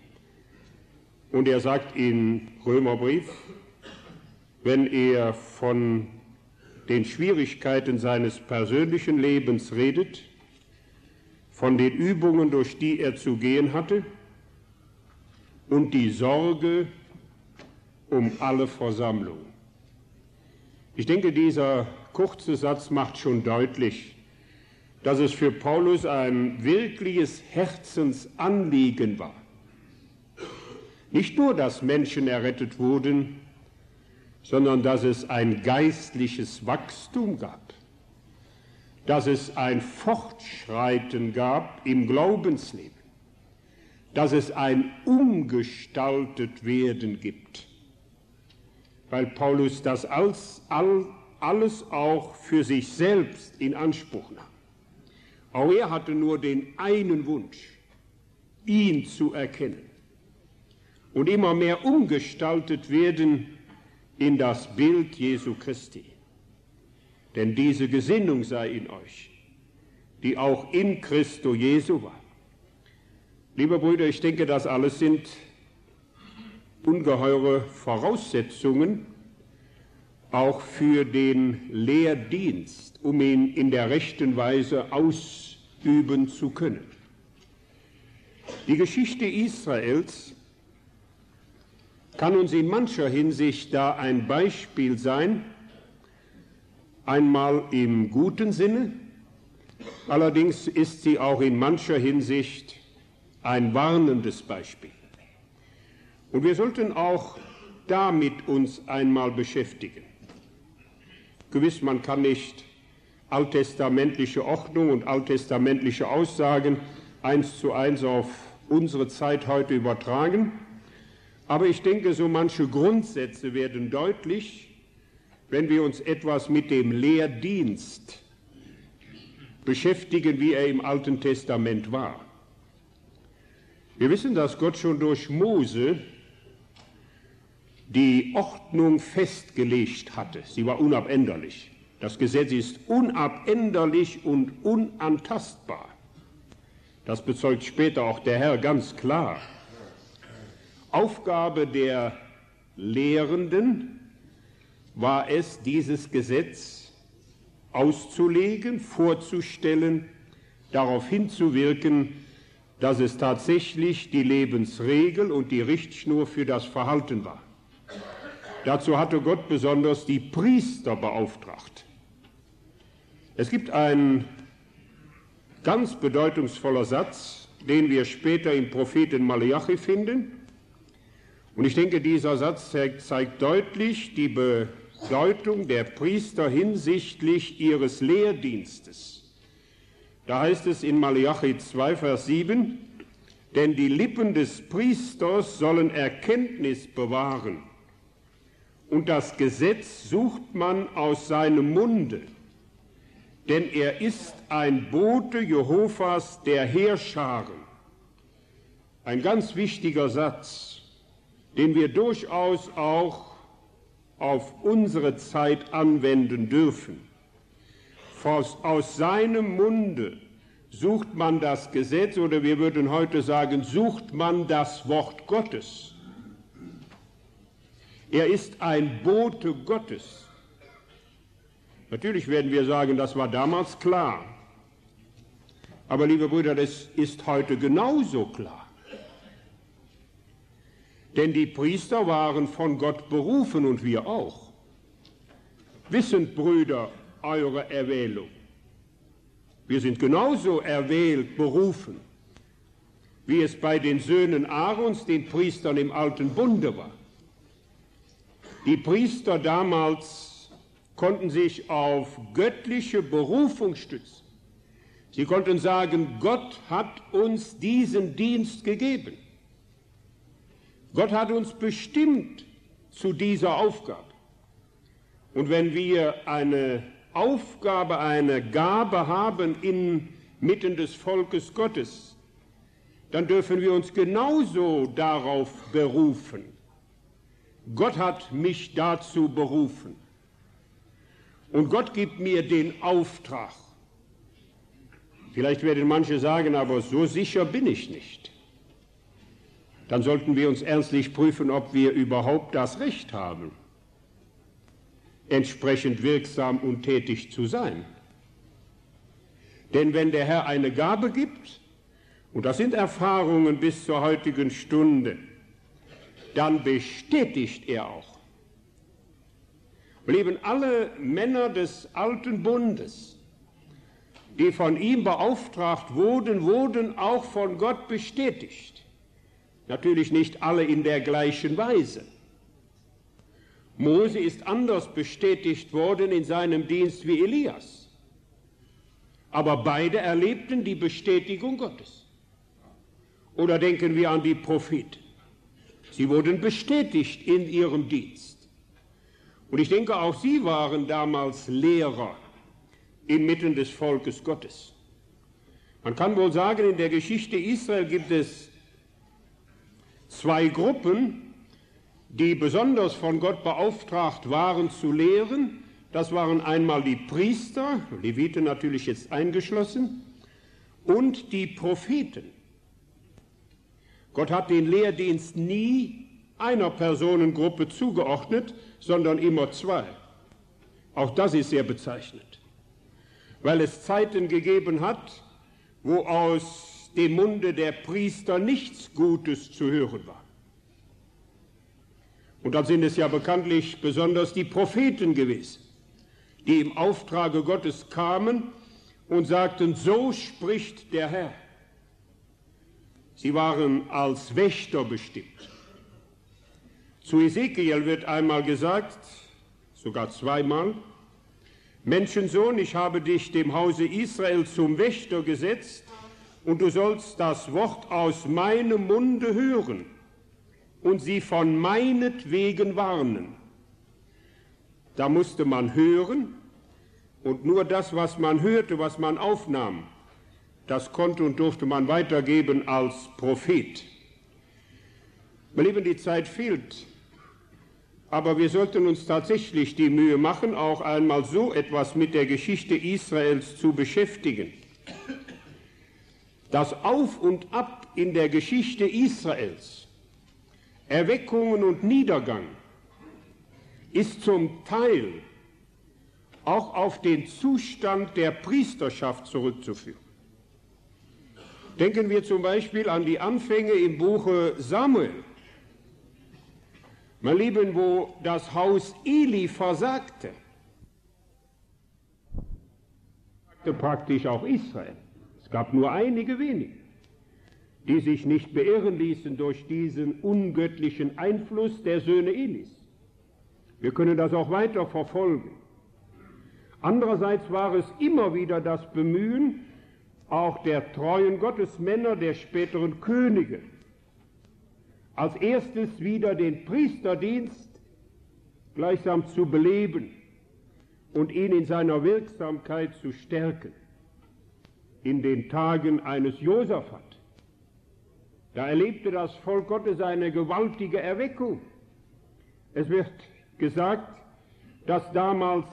Und er sagt im Römerbrief, wenn er von den Schwierigkeiten seines persönlichen Lebens redet, von den Übungen, durch die er zu gehen hatte, und die Sorge um alle Versammlungen. Ich denke, dieser kurze Satz macht schon deutlich, dass es für Paulus ein wirkliches Herzensanliegen war. Nicht nur, dass Menschen errettet wurden, sondern dass es ein geistliches Wachstum gab, dass es ein Fortschreiten gab im Glaubensleben, dass es ein umgestaltet werden gibt, weil Paulus das alles, alles auch für sich selbst in Anspruch nahm. Auch er hatte nur den einen Wunsch, ihn zu erkennen und immer mehr umgestaltet werden in das Bild Jesu Christi. Denn diese Gesinnung sei in euch, die auch in Christo Jesu war. Liebe Brüder, ich denke, das alles sind ungeheure Voraussetzungen, auch für den Lehrdienst, um ihn in der rechten Weise ausüben zu können. Die Geschichte Israels kann uns in mancher Hinsicht da ein Beispiel sein, einmal im guten Sinne, allerdings ist sie auch in mancher Hinsicht ein warnendes Beispiel. Und wir sollten auch damit uns einmal beschäftigen. Gewiss, man kann nicht alttestamentliche Ordnung und alttestamentliche Aussagen eins zu eins auf unsere Zeit heute übertragen, aber ich denke, so manche Grundsätze werden deutlich, wenn wir uns etwas mit dem Lehrdienst beschäftigen, wie er im Alten Testament war. Wir wissen, dass Gott schon durch Mose die Ordnung festgelegt hatte. Sie war unabänderlich. Das Gesetz ist unabänderlich und unantastbar. Das bezeugt später auch der Herr ganz klar. Aufgabe der Lehrenden war es, dieses Gesetz auszulegen, vorzustellen, darauf hinzuwirken, dass es tatsächlich die Lebensregel und die Richtschnur für das Verhalten war. Dazu hatte Gott besonders die Priester beauftragt. Es gibt einen ganz bedeutungsvoller Satz, den wir später im Propheten Malachi finden. Und ich denke, dieser Satz zeigt deutlich die Bedeutung der Priester hinsichtlich ihres Lehrdienstes. Da heißt es in Malachi zwei, Vers sieben, denn die Lippen des Priesters sollen Erkenntnis bewahren, und das Gesetz sucht man aus seinem Munde, denn er ist ein Bote Jehovas der Heerscharen. Ein ganz wichtiger Satz, den wir durchaus auch auf unsere Zeit anwenden dürfen. Aus, aus seinem Munde sucht man das Gesetz, oder wir würden heute sagen, sucht man das Wort Gottes. Er ist ein Bote Gottes. Natürlich werden wir sagen, das war damals klar. Aber, liebe Brüder, das ist heute genauso klar. Denn die Priester waren von Gott berufen und wir auch. Wissend, Brüder, eure Erwählung. Wir sind genauso erwählt, berufen, wie es bei den Söhnen Aarons, den Priestern im Alten Bunde war. Die Priester damals konnten sich auf göttliche Berufung stützen. Sie konnten sagen, Gott hat uns diesen Dienst gegeben. Gott hat uns bestimmt zu dieser Aufgabe. Und wenn wir eine Aufgabe, eine Gabe haben inmitten des Volkes Gottes, dann dürfen wir uns genauso darauf berufen. Gott hat mich dazu berufen. Und Gott gibt mir den Auftrag. Vielleicht werden manche sagen, aber so sicher bin ich nicht. Dann sollten wir uns ernstlich prüfen, ob wir überhaupt das Recht haben, entsprechend wirksam und tätig zu sein. Denn wenn der Herr eine Gabe gibt, und das sind Erfahrungen bis zur heutigen Stunde, dann bestätigt er auch. Blieben alle Männer des Alten Bundes, die von ihm beauftragt wurden, wurden auch von Gott bestätigt. Natürlich nicht alle in der gleichen Weise. Mose ist anders bestätigt worden in seinem Dienst wie Elias. Aber beide erlebten die Bestätigung Gottes. Oder denken wir an die Propheten. Sie wurden bestätigt in ihrem Dienst. Und ich denke, auch sie waren damals Lehrer inmitten des Volkes Gottes. Man kann wohl sagen, in der Geschichte Israel gibt es zwei Gruppen, die besonders von Gott beauftragt waren zu lehren. Das waren einmal die Priester, Leviten natürlich jetzt eingeschlossen, und die Propheten. Gott hat den Lehrdienst nie einer Personengruppe zugeordnet, sondern immer zwei. Auch das ist sehr bezeichnend, weil es Zeiten gegeben hat, wo aus dem Munde der Priester nichts Gutes zu hören war. Und dann sind es ja bekanntlich besonders die Propheten gewesen, die im Auftrage Gottes kamen und sagten, so spricht der Herr. Sie waren als Wächter bestimmt. Zu Ezekiel wird einmal gesagt, sogar zweimal, Menschensohn, ich habe dich dem Hause Israel zum Wächter gesetzt und du sollst das Wort aus meinem Munde hören und sie von meinetwegen warnen. Da musste man hören und nur das, was man hörte, was man aufnahm, das konnte und durfte man weitergeben als Prophet. Meine Lieben, die Zeit fehlt, aber wir sollten uns tatsächlich die Mühe machen, auch einmal so etwas mit der Geschichte Israels zu beschäftigen. Das Auf und Ab in der Geschichte Israels, Erweckungen und Niedergang, ist zum Teil auch auf den Zustand der Priesterschaft zurückzuführen. Denken wir zum Beispiel an die Anfänge im Buche Samuel. Mein Lieben, wo das Haus Eli versagte, versagte praktisch auch Israel. Es gab nur einige wenige, die sich nicht beirren ließen durch diesen ungöttlichen Einfluss der Söhne Elis. Wir können das auch weiter verfolgen. Andererseits war es immer wieder das Bemühen, auch der treuen Gottesmänner, der späteren Könige, als erstes wieder den Priesterdienst gleichsam zu beleben und ihn in seiner Wirksamkeit zu stärken. In den Tagen eines Josaphat, da erlebte das Volk Gottes eine gewaltige Erweckung. Es wird gesagt, dass damals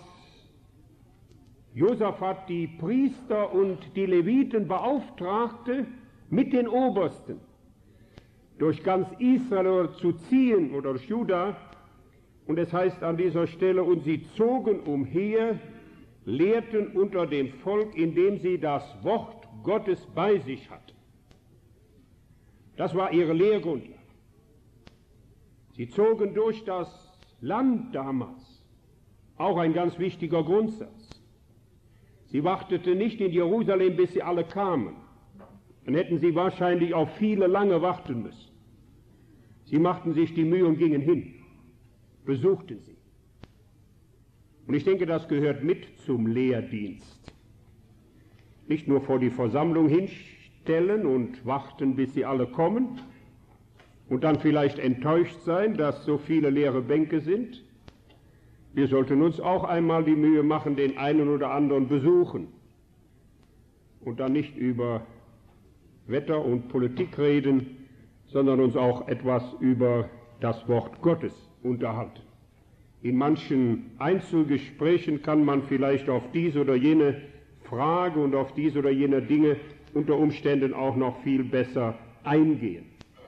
Josaphat die Priester und die Leviten beauftragte, mit den Obersten durch ganz Israel zu ziehen oder durch Juda. Und es heißt an dieser Stelle, und sie zogen umher, lehrten unter dem Volk, indem sie das Wort Gottes bei sich hatten. Das war ihre Lehrgrundlage. Sie zogen durch das Land damals, auch ein ganz wichtiger Grundsatz. Sie warteten nicht in Jerusalem, bis sie alle kamen. Dann hätten sie wahrscheinlich auf viele lange warten müssen. Sie machten sich die Mühe und gingen hin, besuchten sie. Und ich denke, das gehört mit zum Lehrdienst. Nicht nur vor die Versammlung hinstellen und warten, bis sie alle kommen und dann vielleicht enttäuscht sein, dass so viele leere Bänke sind. Wir sollten uns auch einmal die Mühe machen, den einen oder anderen besuchen und dann nicht über Wetter und Politik reden, sondern uns auch etwas über das Wort Gottes unterhalten. In manchen Einzelgesprächen kann man vielleicht auf diese oder jene Frage und auf diese oder jene Dinge unter Umständen auch noch viel besser eingehen.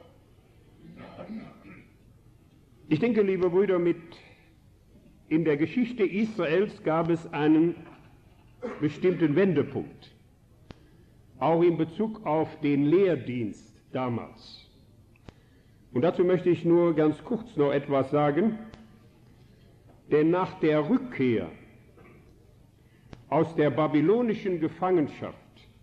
Ich denke, liebe Brüder, mit in der Geschichte Israels gab es einen bestimmten Wendepunkt, auch in Bezug auf den Lehrdienst damals. Und dazu möchte ich nur ganz kurz noch etwas sagen, denn nach der Rückkehr aus der babylonischen Gefangenschaft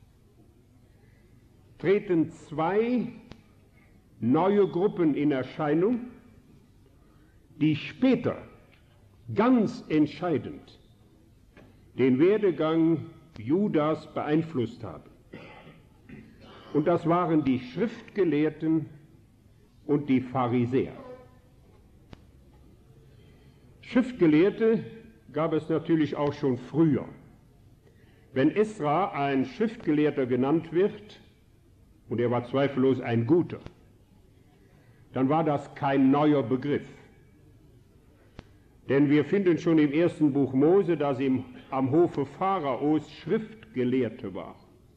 treten zwei neue Gruppen in Erscheinung, die später ganz entscheidend den Werdegang Judas beeinflusst haben. Und das waren die Schriftgelehrten und die Pharisäer. Schriftgelehrte gab es natürlich auch schon früher. Wenn Esra ein Schriftgelehrter genannt wird, und er war zweifellos ein guter, dann war das kein neuer Begriff. Denn wir finden schon im ersten Buch Mose, dass ihm am Hofe Pharaos Schriftgelehrte war.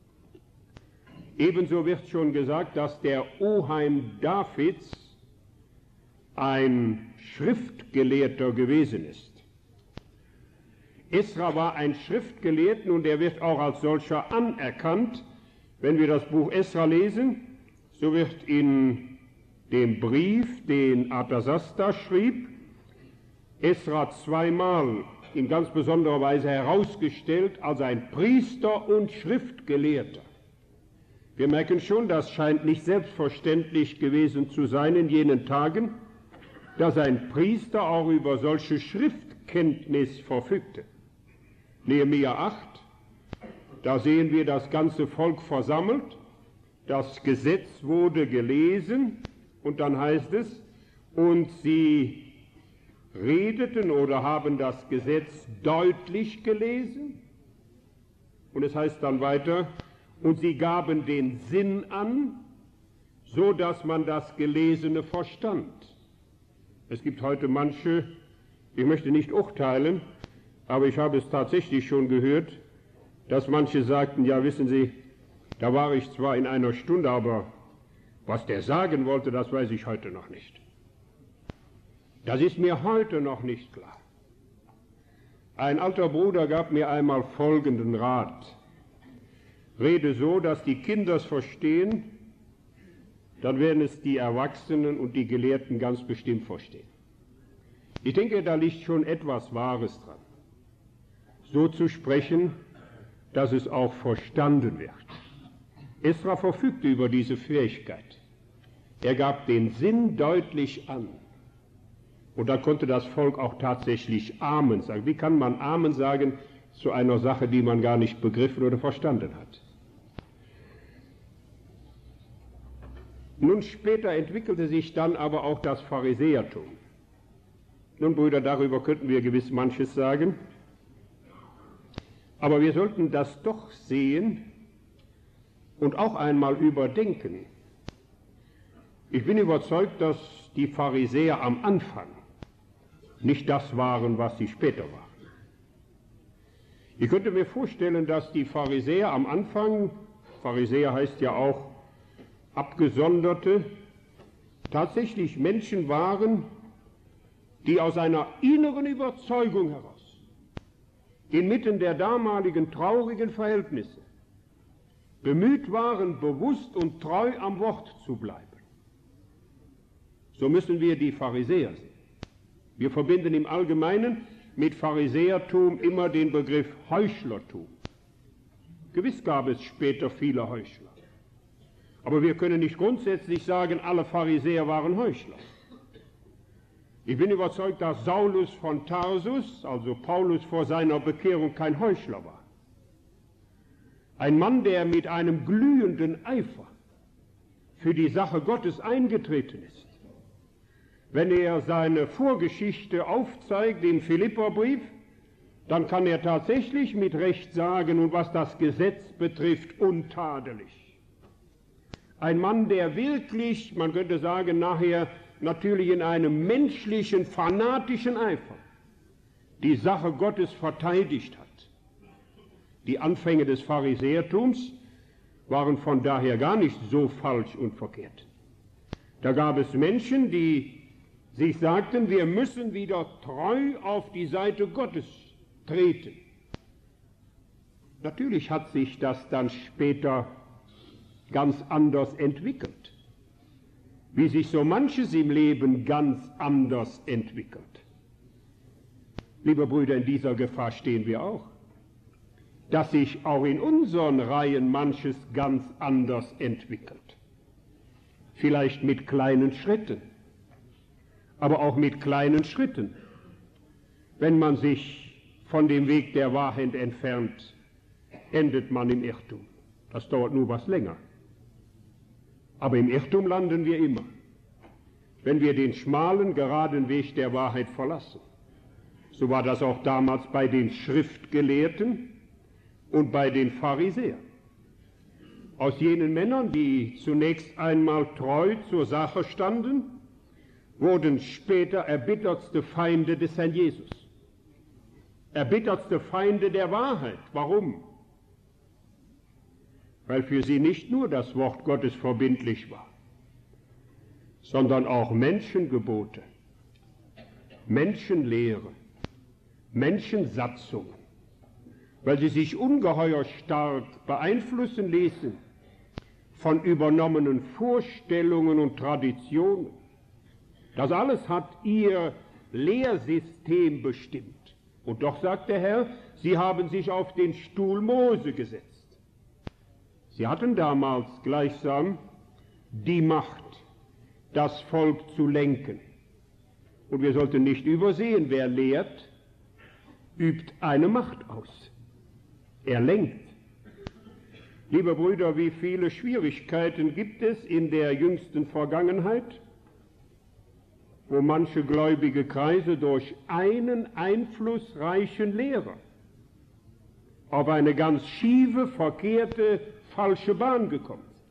Ebenso wird schon gesagt, dass der Oheim Davids ein Schriftgelehrter gewesen ist. Esra war ein Schriftgelehrter und er wird auch als solcher anerkannt. Wenn wir das Buch Esra lesen, so wird in dem Brief, den Arthasasta schrieb, Esra zweimal in ganz besonderer Weise herausgestellt als ein Priester und Schriftgelehrter. Wir merken schon, das scheint nicht selbstverständlich gewesen zu sein in jenen Tagen, dass ein Priester auch über solche Schriftkenntnis verfügte. Nehemia acht, da sehen wir das ganze Volk versammelt, das Gesetz wurde gelesen und dann heißt es, und sie redeten oder haben das Gesetz deutlich gelesen und es heißt dann weiter, und sie gaben den Sinn an, so dass man das Gelesene verstand. Es gibt heute manche, ich möchte nicht urteilen, aber ich habe es tatsächlich schon gehört, dass manche sagten, ja wissen Sie, da war ich zwar in einer Stunde, aber was der sagen wollte, das weiß ich heute noch nicht. Das ist mir heute noch nicht klar. Ein alter Bruder gab mir einmal folgenden Rat. Rede so, dass die Kinder es verstehen, dann werden es die Erwachsenen und die Gelehrten ganz bestimmt verstehen. Ich denke, da liegt schon etwas Wahres dran. So zu sprechen, dass es auch verstanden wird. Esra verfügte über diese Fähigkeit. Er gab den Sinn deutlich an. Und da konnte das Volk auch tatsächlich Amen sagen. Wie kann man Amen sagen zu einer Sache, die man gar nicht begriffen oder verstanden hat? Nun später entwickelte sich dann aber auch das Pharisäertum. Nun, Brüder, darüber könnten wir gewiss manches sagen. Aber wir sollten das doch sehen und auch einmal überdenken. Ich bin überzeugt, dass die Pharisäer am Anfang nicht das waren, was sie später waren. Ich könnte mir vorstellen, dass die Pharisäer am Anfang, Pharisäer heißt ja auch Abgesonderte, tatsächlich Menschen waren, die aus einer inneren Überzeugung heraus, inmitten der damaligen traurigen Verhältnisse, bemüht waren, bewusst und treu am Wort zu bleiben. So müssen wir die Pharisäer sehen. Wir verbinden im Allgemeinen mit Pharisäertum immer den Begriff Heuchlertum. Gewiss gab es später viele Heuchler. Aber wir können nicht grundsätzlich sagen, alle Pharisäer waren Heuchler. Ich bin überzeugt, dass Saulus von Tarsus, also Paulus vor seiner Bekehrung, kein Heuchler war. Ein Mann, der mit einem glühenden Eifer für die Sache Gottes eingetreten ist. Wenn er seine Vorgeschichte aufzeigt im Philipperbrief, dann kann er tatsächlich mit Recht sagen, und was das Gesetz betrifft, untadelig. Ein Mann, der wirklich, man könnte sagen, nachher natürlich in einem menschlichen, fanatischen Eifer die Sache Gottes verteidigt hat. Die Anfänge des Pharisäertums waren von daher gar nicht so falsch und verkehrt. Da gab es Menschen, die sich sagten, wir müssen wieder treu auf die Seite Gottes treten. Natürlich hat sich das dann später ganz anders entwickelt, wie sich so manches im Leben ganz anders entwickelt. Liebe Brüder, in dieser Gefahr stehen wir auch, dass sich auch in unseren Reihen manches ganz anders entwickelt. Vielleicht mit kleinen Schritten, aber auch mit kleinen Schritten. Wenn man sich von dem Weg der Wahrheit entfernt, endet man im Irrtum. Das dauert nur was länger. Aber im Irrtum landen wir immer, wenn wir den schmalen, geraden Weg der Wahrheit verlassen. So war das auch damals bei den Schriftgelehrten und bei den Pharisäern. Aus jenen Männern, die zunächst einmal treu zur Sache standen, wurden später erbittertste Feinde des Herrn Jesus. Erbittertste Feinde der Wahrheit. Warum? Weil für sie nicht nur das Wort Gottes verbindlich war, sondern auch Menschengebote, Menschenlehre, Menschensatzungen. weil sie sich ungeheuer stark beeinflussen ließen von übernommenen Vorstellungen und Traditionen. Das alles hat ihr Lehrsystem bestimmt. Und doch sagt der Herr, sie haben sich auf den Stuhl Mose gesetzt. Sie hatten damals gleichsam die Macht, das Volk zu lenken. Und wir sollten nicht übersehen, wer lehrt, übt eine Macht aus. Er lenkt. Liebe Brüder, wie viele Schwierigkeiten gibt es in der jüngsten Vergangenheit, wo manche gläubige Kreise durch einen einflussreichen Lehrer auf eine ganz schiefe, verkehrte, falsche Bahn gekommen sind.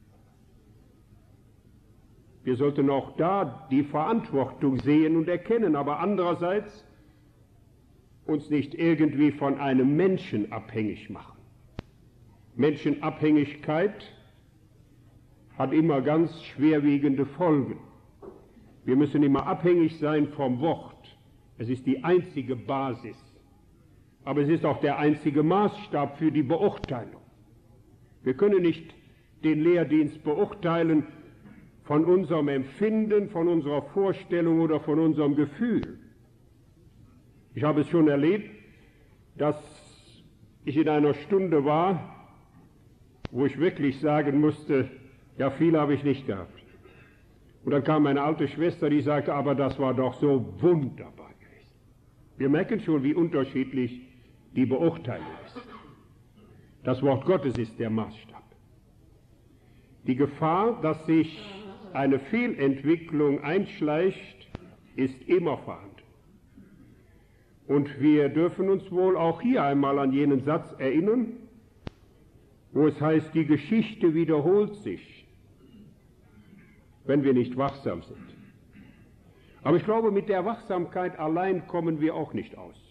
Wir sollten auch da die Verantwortung sehen und erkennen, aber andererseits uns nicht irgendwie von einem Menschen abhängig machen. Menschenabhängigkeit hat immer ganz schwerwiegende Folgen. Wir müssen immer abhängig sein vom Wort. Es ist die einzige Basis. Aber es ist auch der einzige Maßstab für die Beurteilung. Wir können nicht den Lehrdienst beurteilen von unserem Empfinden, von unserer Vorstellung oder von unserem Gefühl. Ich habe es schon erlebt, dass ich in einer Stunde war, wo ich wirklich sagen musste, ja, viel habe ich nicht gehabt. Und dann kam meine alte Schwester, die sagte, aber das war doch so wunderbar gewesen. Wir merken schon, wie unterschiedlich die Beurteilung ist. Das Wort Gottes ist der Maßstab. Die Gefahr, dass sich eine Fehlentwicklung einschleicht, ist immer vorhanden. Und wir dürfen uns wohl auch hier einmal an jenen Satz erinnern, wo es heißt, die Geschichte wiederholt sich, wenn wir nicht wachsam sind. Aber ich glaube, mit der Wachsamkeit allein kommen wir auch nicht aus.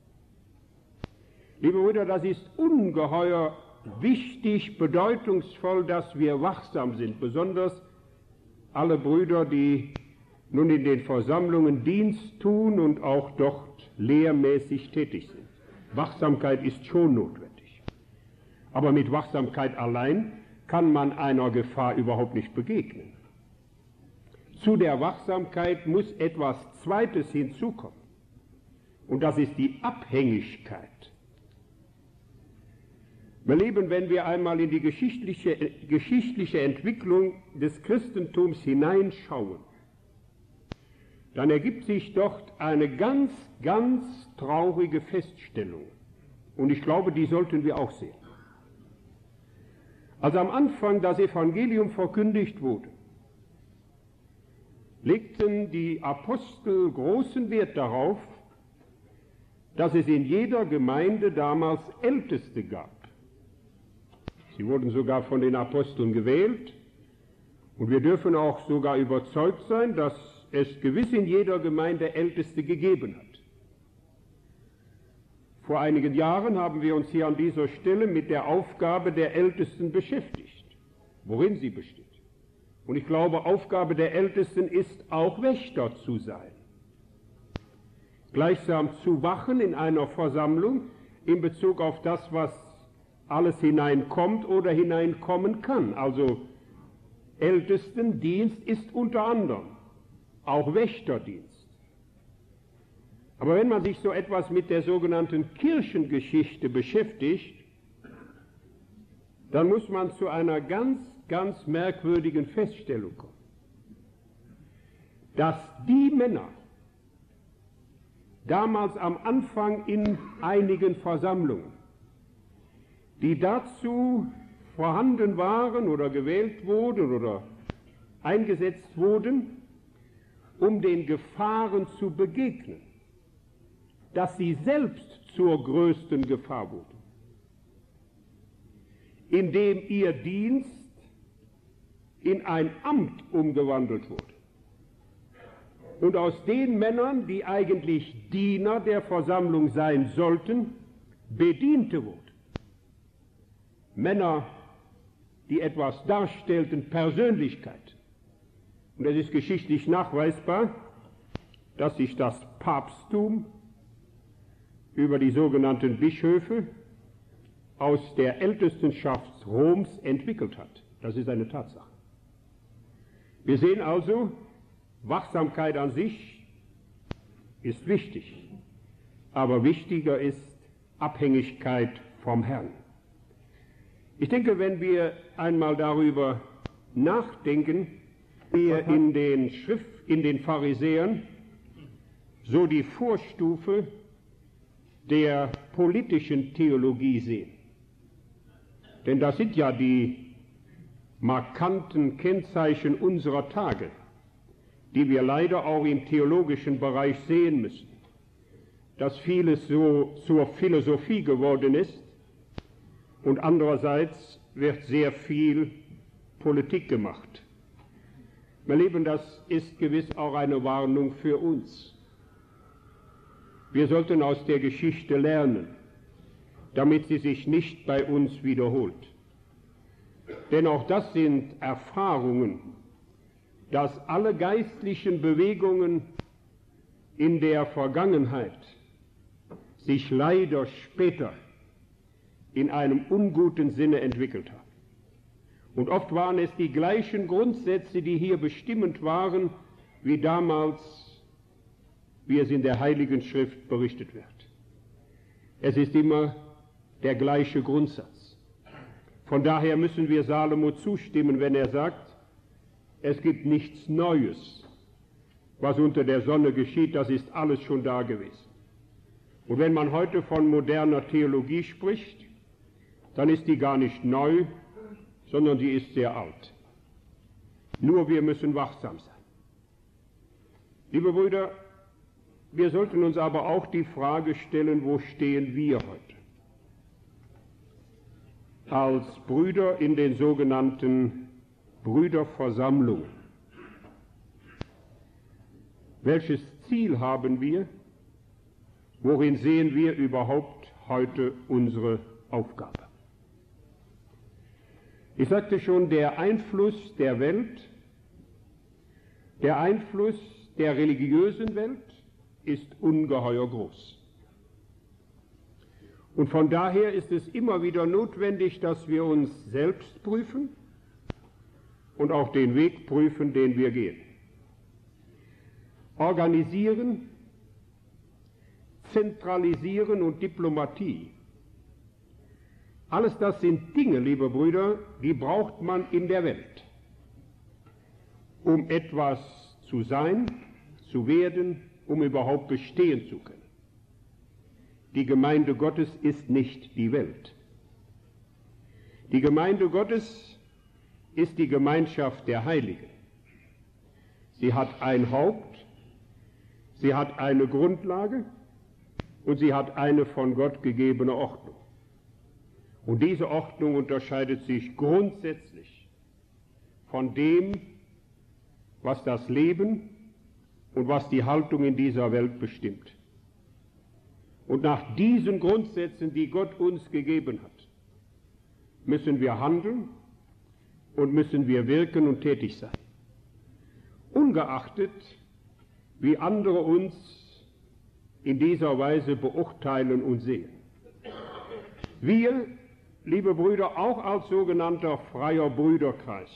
Liebe Brüder, das ist ungeheuer wichtig, bedeutungsvoll, dass wir wachsam sind, besonders alle Brüder, die nun in den Versammlungen Dienst tun und auch dort lehrmäßig tätig sind. Wachsamkeit ist schon notwendig. Aber mit Wachsamkeit allein kann man einer Gefahr überhaupt nicht begegnen. Zu der Wachsamkeit muss etwas Zweites hinzukommen. Und das ist die Abhängigkeit. Mein Lieben, wenn wir einmal in die geschichtliche, geschichtliche Entwicklung des Christentums hineinschauen, dann ergibt sich dort eine ganz, ganz traurige Feststellung. Und ich glaube, die sollten wir auch sehen. Als am Anfang das Evangelium verkündigt wurde, legten die Apostel großen Wert darauf, dass es in jeder Gemeinde damals Älteste gab. Sie wurden sogar von den Aposteln gewählt und wir dürfen auch sogar überzeugt sein, dass es gewiss in jeder Gemeinde Älteste gegeben hat. Vor einigen Jahren haben wir uns hier an dieser Stelle mit der Aufgabe der Ältesten beschäftigt, worin sie besteht. Und ich glaube, Aufgabe der Ältesten ist auch Wächter zu sein. Gleichsam zu wachen in einer Versammlung in Bezug auf das, was alles hineinkommt oder hineinkommen kann. Also Ältestendienst ist unter anderem auch Wächterdienst. Aber wenn man sich so etwas mit der sogenannten Kirchengeschichte beschäftigt, dann muss man zu einer ganz, ganz merkwürdigen Feststellung kommen, dass die Männer damals am Anfang in einigen Versammlungen, die dazu vorhanden waren oder gewählt wurden oder eingesetzt wurden, um den Gefahren zu begegnen, dass sie selbst zur größten Gefahr wurden, indem ihr Dienst in ein Amt umgewandelt wurde. Und aus den Männern, die eigentlich Diener der Versammlung sein sollten, Bediente wurden. Männer, die etwas darstellten, Persönlichkeit. Und es ist geschichtlich nachweisbar, dass sich das Papsttum über die sogenannten Bischöfe aus der Ältestenschaft Roms entwickelt hat. Das ist eine Tatsache. Wir sehen also, Wachsamkeit an sich ist wichtig, aber wichtiger ist Abhängigkeit vom Herrn. Ich denke, wenn wir einmal darüber nachdenken, wir in den Schrift, in den Pharisäern so die Vorstufe der politischen Theologie sehen. Denn das sind ja die markanten Kennzeichen unserer Tage, die wir leider auch im theologischen Bereich sehen müssen, dass vieles so zur Philosophie geworden ist und andererseits wird sehr viel Politik gemacht. Mein Lieben, das ist gewiss auch eine Warnung für uns. Wir sollten aus der Geschichte lernen, damit sie sich nicht bei uns wiederholt. Denn auch das sind Erfahrungen, dass alle geistlichen Bewegungen in der Vergangenheit sich leider später in einem unguten Sinne entwickelt haben. Und oft waren es die gleichen Grundsätze, die hier bestimmend waren, wie damals, wie es in der Heiligen Schrift berichtet wird. Es ist immer der gleiche Grundsatz. Von daher müssen wir Salomo zustimmen, wenn er sagt, es gibt nichts Neues, was unter der Sonne geschieht, das ist alles schon da gewesen. Und wenn man heute von moderner Theologie spricht, dann ist die gar nicht neu, sondern die ist sehr alt. Nur wir müssen wachsam sein. Liebe Brüder, wir sollten uns aber auch die Frage stellen, wo stehen wir heute? Als Brüder in den sogenannten Brüderversammlungen. Welches Ziel haben wir? Worin sehen wir überhaupt heute unsere Aufgabe? Ich sagte schon, der Einfluss der Welt, der Einfluss der religiösen Welt ist ungeheuer groß. Und von daher ist es immer wieder notwendig, dass wir uns selbst prüfen und auch den Weg prüfen, den wir gehen. Organisieren, Zentralisieren und Diplomatie. Alles das sind Dinge, liebe Brüder, die braucht man in der Welt, um etwas zu sein, zu werden, um überhaupt bestehen zu können. Die Gemeinde Gottes ist nicht die Welt. Die Gemeinde Gottes ist die Gemeinschaft der Heiligen. Sie hat ein Haupt, sie hat eine Grundlage und sie hat eine von Gott gegebene Ordnung. Und diese Ordnung unterscheidet sich grundsätzlich von dem, was das Leben und was die Haltung in dieser Welt bestimmt. Und nach diesen Grundsätzen, die Gott uns gegeben hat, müssen wir handeln und müssen wir wirken und tätig sein. Ungeachtet, wie andere uns in dieser Weise beurteilen und sehen. Wir, liebe Brüder, auch als sogenannter freier Brüderkreis,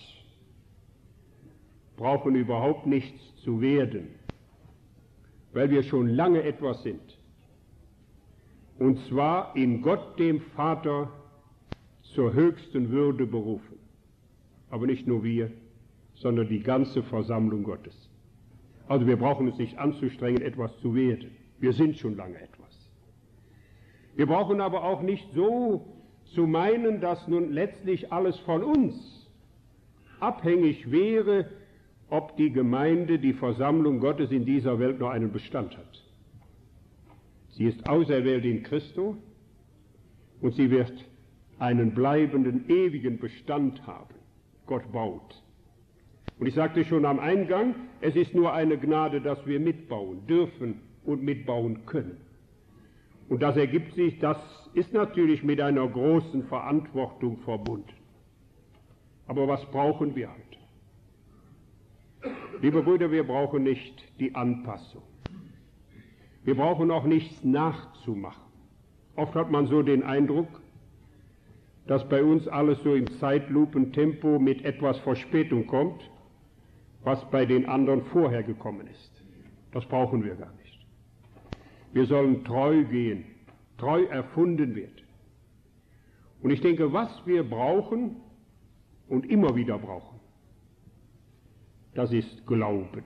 brauchen überhaupt nichts zu werden, weil wir schon lange etwas sind. Und zwar in Gott, dem Vater, zur höchsten Würde berufen. Aber nicht nur wir, sondern die ganze Versammlung Gottes. Also wir brauchen uns nicht anzustrengen, etwas zu werden. Wir sind schon lange etwas. Wir brauchen aber auch nicht so zu meinen, dass nun letztlich alles von uns abhängig wäre, ob die Gemeinde, die Versammlung Gottes in dieser Welt noch einen Bestand hat. Sie ist auserwählt in Christo und sie wird einen bleibenden, ewigen Bestand haben. Gott baut. Und ich sagte schon am Eingang, es ist nur eine Gnade, dass wir mitbauen dürfen und mitbauen können. Und das ergibt sich, das ist natürlich mit einer großen Verantwortung verbunden. Aber was brauchen wir heute? Liebe Brüder, wir brauchen nicht die Anpassung. Wir brauchen auch nichts nachzumachen. Oft hat man so den Eindruck, dass bei uns alles so im Zeitlupentempo mit etwas Verspätung kommt, was bei den anderen vorher gekommen ist. Das brauchen wir gar nicht. Wir sollen treu gehen, treu erfunden werden. Und ich denke, was wir brauchen und immer wieder brauchen, das ist Glauben.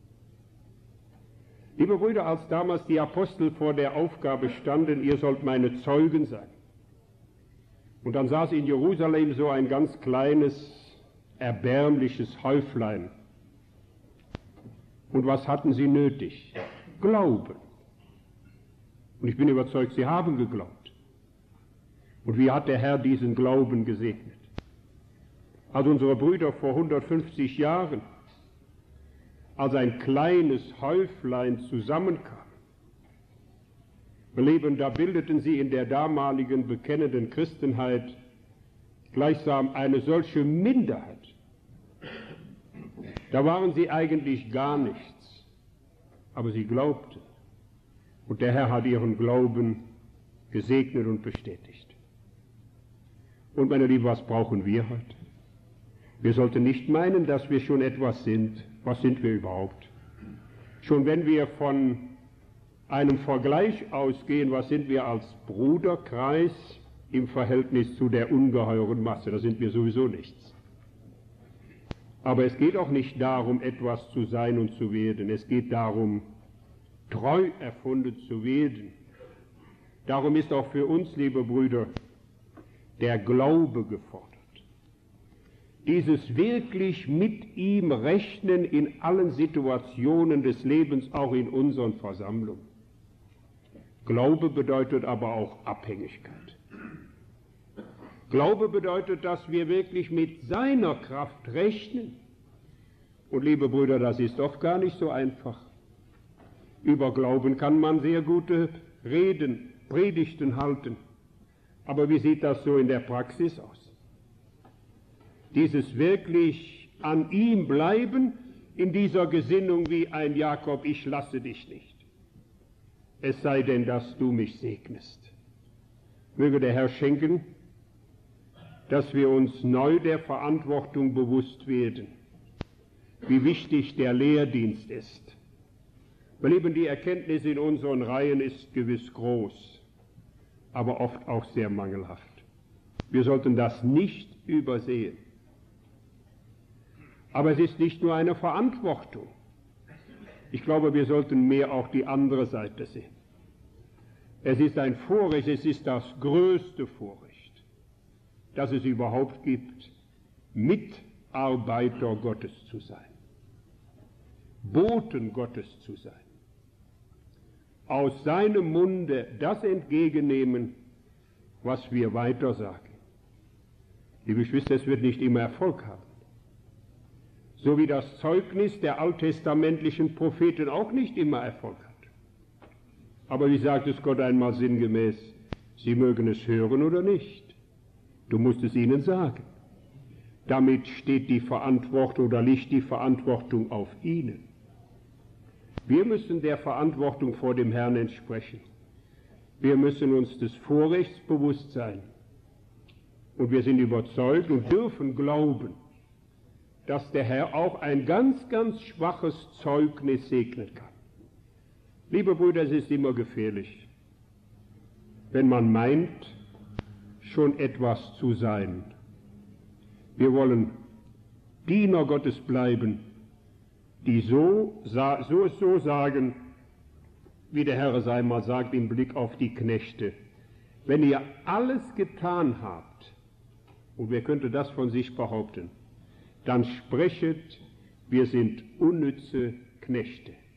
Liebe Brüder, als damals die Apostel vor der Aufgabe standen, ihr sollt meine Zeugen sein, und dann saß in Jerusalem so ein ganz kleines, erbärmliches Häuflein. Und was hatten sie nötig? Glauben. Und ich bin überzeugt, sie haben geglaubt. Und wie hat der Herr diesen Glauben gesegnet? Als unsere Brüder vor hundertfünfzig Jahren, als ein kleines Häuflein zusammenkamen, Leben, da bildeten sie in der damaligen bekennenden Christenheit gleichsam eine solche Minderheit. Da waren sie eigentlich gar nichts, aber sie glaubten. Und der Herr hat ihren Glauben gesegnet und bestätigt. Und meine Lieben, was brauchen wir heute? Wir sollten nicht meinen, dass wir schon etwas sind. Was sind wir überhaupt? Schon wenn wir von einem Vergleich ausgehen, was sind wir als Bruderkreis im Verhältnis zu der ungeheuren Masse? Da sind wir sowieso nichts. Aber es geht auch nicht darum, etwas zu sein und zu werden. Es geht darum, treu erfunden zu werden. Darum ist auch für uns, liebe Brüder, der Glaube gefordert. Dieses wirklich mit ihm rechnen in allen Situationen des Lebens, auch in unseren Versammlungen. Glaube bedeutet aber auch Abhängigkeit. Glaube bedeutet, dass wir wirklich mit seiner Kraft rechnen. Und liebe Brüder, das ist oft gar nicht so einfach. Über Glauben kann man sehr gute Reden, Predigten halten. Aber wie sieht das so in der Praxis aus? Dieses wirklich an ihm bleiben, in dieser Gesinnung wie ein Jakob, ich lasse dich nicht. Es sei denn, dass du mich segnest. Möge der Herr schenken, dass wir uns neu der Verantwortung bewusst werden, wie wichtig der Lehrdienst ist. Weil eben die Erkenntnis in unseren Reihen ist gewiss groß, aber oft auch sehr mangelhaft. Wir sollten das nicht übersehen. Aber es ist nicht nur eine Verantwortung. Ich glaube, wir sollten mehr auch die andere Seite sehen. Es ist ein Vorrecht, es ist das größte Vorrecht, das es überhaupt gibt, Mitarbeiter Gottes zu sein, Boten Gottes zu sein, aus seinem Munde das entgegennehmen, was wir weitersagen. Liebe Geschwister, es wird nicht immer Erfolg haben. So wie das Zeugnis der alttestamentlichen Propheten auch nicht immer Erfolg hat. Aber wie sagt es Gott einmal sinngemäß, sie mögen es hören oder nicht. Du musst es ihnen sagen. Damit steht die Verantwortung oder liegt die Verantwortung auf ihnen. Wir müssen der Verantwortung vor dem Herrn entsprechen. Wir müssen uns des Vorrechts bewusst sein. Und wir sind überzeugt und dürfen glauben, dass der Herr auch ein ganz, ganz schwaches Zeugnis segnen kann. Liebe Brüder, es ist immer gefährlich, wenn man meint, schon etwas zu sein. Wir wollen Diener Gottes bleiben, die so, so, so sagen, wie der Herr es einmal sagt im Blick auf die Knechte. Wenn ihr alles getan habt, und wer könnte das von sich behaupten, dann sprechet, wir sind unnütze Knechte.